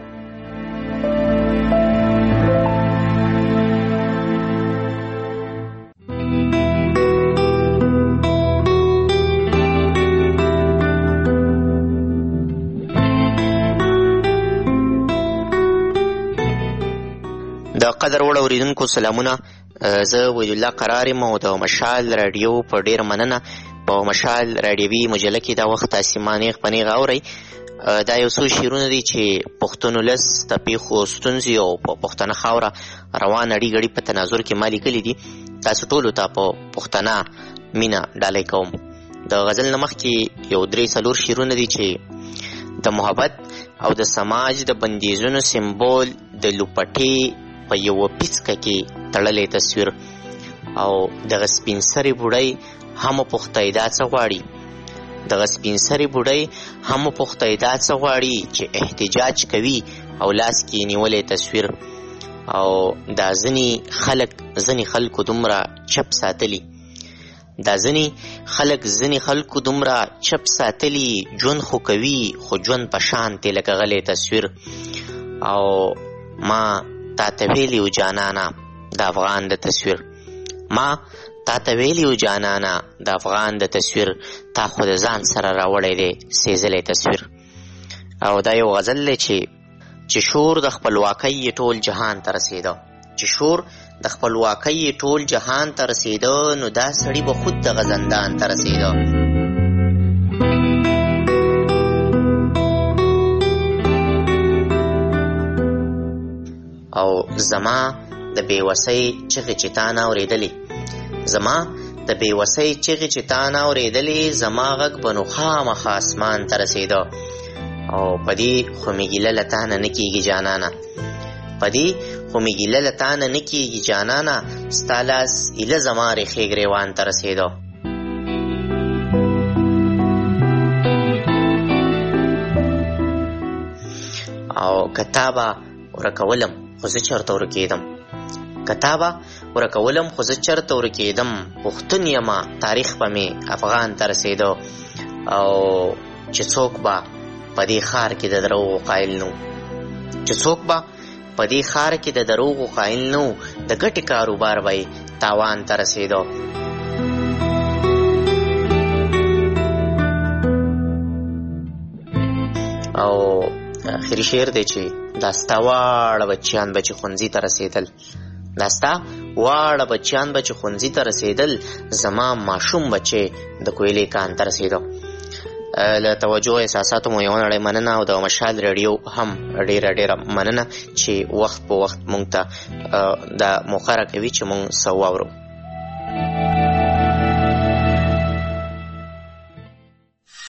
د قدر وړ اورېدونکو سلامونه، زه وحید الله قرار یم او د مشال راډیو په ډېر مننه. په مشال راډیوي مجله کې دا وخت تاسې ما نیغ په نیغ اورئ. دا یو څو شعرونه دي چې پښتون ولس د پیښو ستونزې او په پښتنه خاوره روان اړي ګړي په تناظر کې ما لیکلي دي. تاسو ټولو ته په پښتنه مینه ډالۍ کوم. د غزل نه مخکې یو درې څلور شعرونه دي چې د محبت او د سماج د بندیزونو سمبول د لوپټې په یوه پیڅکه کې تړلی تصویر، او دغه سپین سرې بوډۍ هم وپوښتی دا څه غواړي، دغه سپین سرې بوډۍ هم وپوښتی دا څه غواړي، چې احتجاج کوي او لاس کې نیولی تصویر. او دا ځینې خلک ځینې خلکو دومره چپ ساتلی، دا ځینې خلک ځینې خلکو دومره چپ ساتلی، ژوند خو کوي خو ژوند په شانتې لکه غلی تصویر. او ما تا ته ویلي و جانانه د افغان د تصویر، ما تا ته ویلي و جانانه د افغان د تصویر، تا خو د ځان سره راوړی دی سېزلی تصویر. او دا یو غزل دی چې چې شور د خپلواکۍ ټول جهان ته رسېده، چې شور د خپلواکۍ ټول جهان ته رسېده، نو دا سړي به خود دغه زندان ته رسېده. او زما د بېوسۍ چغې چې تا نه اورېدلې، زما د بېوسۍ چغې چې تا نه اورېدلې، زما غږ به نو خامخا اسمان ته رسېده. او په دې خو مې ګیله له تا نه نه کېږي جانانه، په دې خو مې ګیله له تا نه نه کېږي جانانه، ستا لاس ایله زما ریښې ګریوان ته رسېده. او که تا به ورکولم خو زه چېرته ورکېدم، کتابه ورکولم خو زه چرته ورکېدم پښتون یمه تاریخ به مې افغان ته رسېده او چې څوک به په دې ښار کې د دروغو قایل نه چې څوک به په دې ښار کې د دروغو قایل نه د ګټې کاروبار به یې تاوان ته رسېده. او آخري شعر دی چې دا ستا واړه بچیان به چې ښوونځي ته رسېدل دا ستا واړه بچیان به چې ښوونځي ته رسېدل زما ماشوم بچی د کویلې کان ته رسېده. له توجه احساساتو مو یوه نړۍ مننه او د مشال ریډیو هم ډېره ډېره مننه چې وخت په وخت مونږ ته دا موخه راکوي چې مونږ څه واورو.